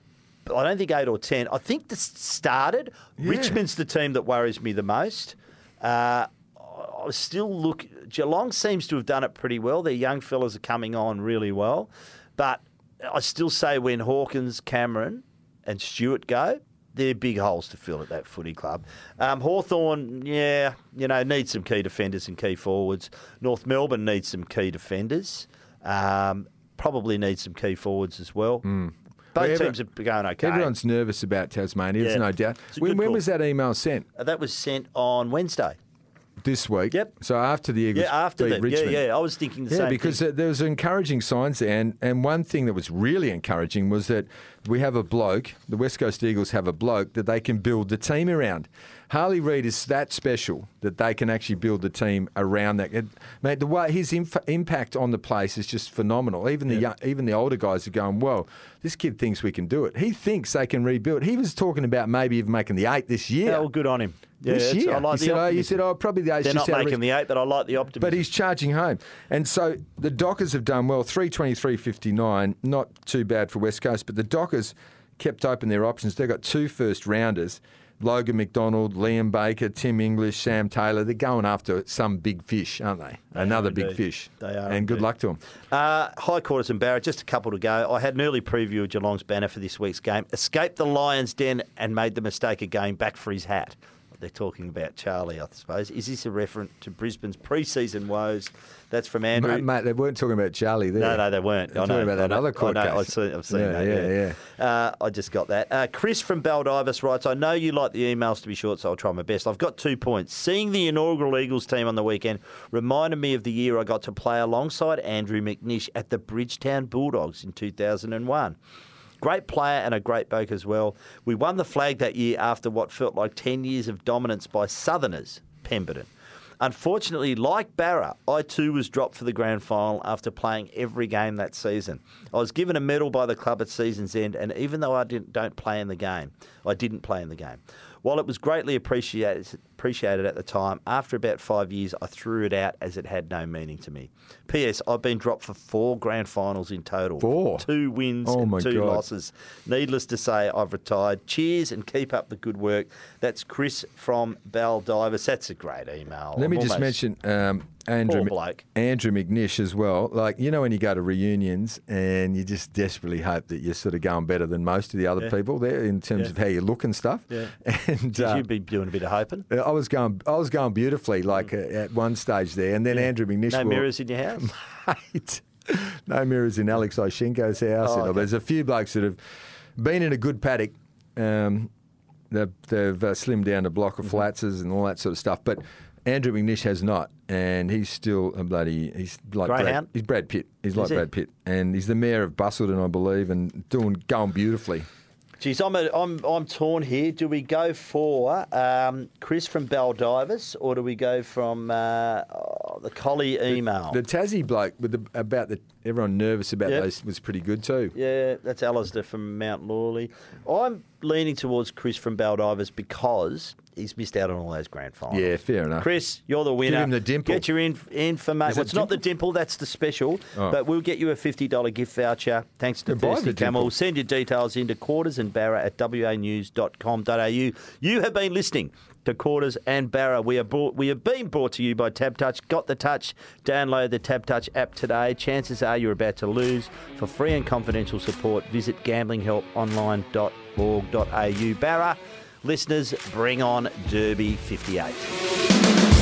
I don't think eight or ten. I think this started. Yeah. Richmond's the team that worries me the most. Uh, I still look. Geelong seems to have done it pretty well. Their young fellas are coming on really well, but I still say when Hawkins, Cameron, and Stewart go, they're big holes to fill at that footy club. Um, Hawthorn, yeah, you know, needs some key defenders and key forwards. North Melbourne needs some key defenders. Um, probably needs some key forwards as well. Mm. Both Well, teams are going okay. Everyone's nervous about Tasmania, there's Yeah. no doubt. It's a When, good when call. was that email sent? Uh, That was sent on Wednesday. This week? Yep. So after the Eagles Yeah, after beat that. Richmond. Yeah, yeah. I was thinking the Yeah, same because thing. uh, there was encouraging signs there, and, and one thing that was really encouraging was that we have a bloke, the West Coast Eagles have a bloke that they can build the team around. Harley Reid is that special that they can actually build the team around that. It, mate, the way his inf- impact on the place is just phenomenal. Even the Yeah. young, even the older guys are going, "Whoa, this kid thinks we can do it." He thinks they can rebuild. He was talking about maybe even making the eight this year. Yeah, well, good on him. Yeah, this it's- year, I like he the said, "Oh, you optimism. said, oh, probably the eight's They're just not out of making reach." the eight, but I like the optimism. But he's charging home. And so the Dockers have done well. three twenty-three fifty-nine, not too bad for West Coast, but the Dockers kept open their options. They've got two first rounders, Logan McDonald, Liam Baker, Tim English, Sam Taylor. They're going after some big fish, aren't they? They Another are big indeed. fish. They are And good indeed. luck to them. Uh, High Quarters and Barrett, just a couple to go. I had an early preview of Geelong's banner for this week's game. Escaped the Lions' den and made the mistake of going back for his hat. they're talking about Charlie, I suppose. Is this a reference to Brisbane's pre-season woes? That's from Andrew. Mate, mate, they weren't talking about Charlie there. No, no, they weren't. They're I talking know, about that I know, other court I know, case. I've seen, I've seen yeah, that. Yeah, yeah. yeah. Uh, I just got that. Uh, Chris from Baldivis writes, I know you like the emails to be short, so I'll try my best. I've got two points. Seeing the inaugural Eagles team on the weekend reminded me of the year I got to play alongside Andrew McNish at the Bridgetown Bulldogs in two thousand one. Great player and a great bloke as well. We won the flag that year after what felt like ten years of dominance by Southerners, Pemberton. Unfortunately, like Barra, I too was dropped for the grand final after playing every game that season. I was given a medal by the club at season's end, and even though I didn't don't play in the game, I didn't play in the game. While it was greatly appreciated, appreciated at the time, after about five years, I threw it out as it had no meaning to me. P S. I've been dropped for four grand finals in total. Four? Two wins Oh and my two God. losses. Needless to say, I've retired. Cheers and keep up the good work. That's Chris from Baldivis. That's a great email. Let I'm me just almost- mention um, Andrew, Poor bloke. Andrew McNish as well. Like, you know when you go to reunions and you just desperately hope that you're sort of going better than most of the other Yeah. people there in terms Yeah. of how you look and stuff. Yeah. And Did uh, you be doing a bit of hoping? I was going, I was going beautifully, like uh, at one stage there, and then Andrew McNish. No walked- mirrors in your house? Mate, no mirrors in Alex Oshinko's house. Oh, You know, okay. There's a few blokes that have been in a good paddock. Um, they've they've uh, slimmed down a block of Mm-hmm. flatses and all that sort of stuff. But Andrew McNish has not, and he's still a bloody. He's like Brad, Greyhound? he's Brad Pitt. He's like he? Brad Pitt, and he's the mayor of Busselton, I believe, and doing going beautifully. Geez, I'm, a, I'm I'm torn here. Do we go for um, Chris from Baldivis, or do we go from uh, oh, the Collie email? The Tassie bloke with the, about the everyone nervous about Yep. those was pretty good too. Yeah, that's Alistair from Mount Lawley. I'm leaning towards Chris from Baldivis because he's missed out on all those grand finals. Yeah, fair enough. Chris, you're the winner. Give him the dimple. Get your inf- information. Is Well, it it's not the dimple? dimple, that's the special. Oh. But we'll get you a fifty dollars gift voucher. Thanks to Yeah, buy Thirsty the dimple. Camel. Send your details into Quarters and Barra at w a news dot com dot a u. You have been listening to Quarters and Barra. We are brought, we have been brought to you by Tab Touch. Got the touch? Download the Tab Touch app today. Chances are you're about to lose. For free and confidential support, visit gambling help online dot org dot a u. Barra, listeners, bring on Derby fifty-eight.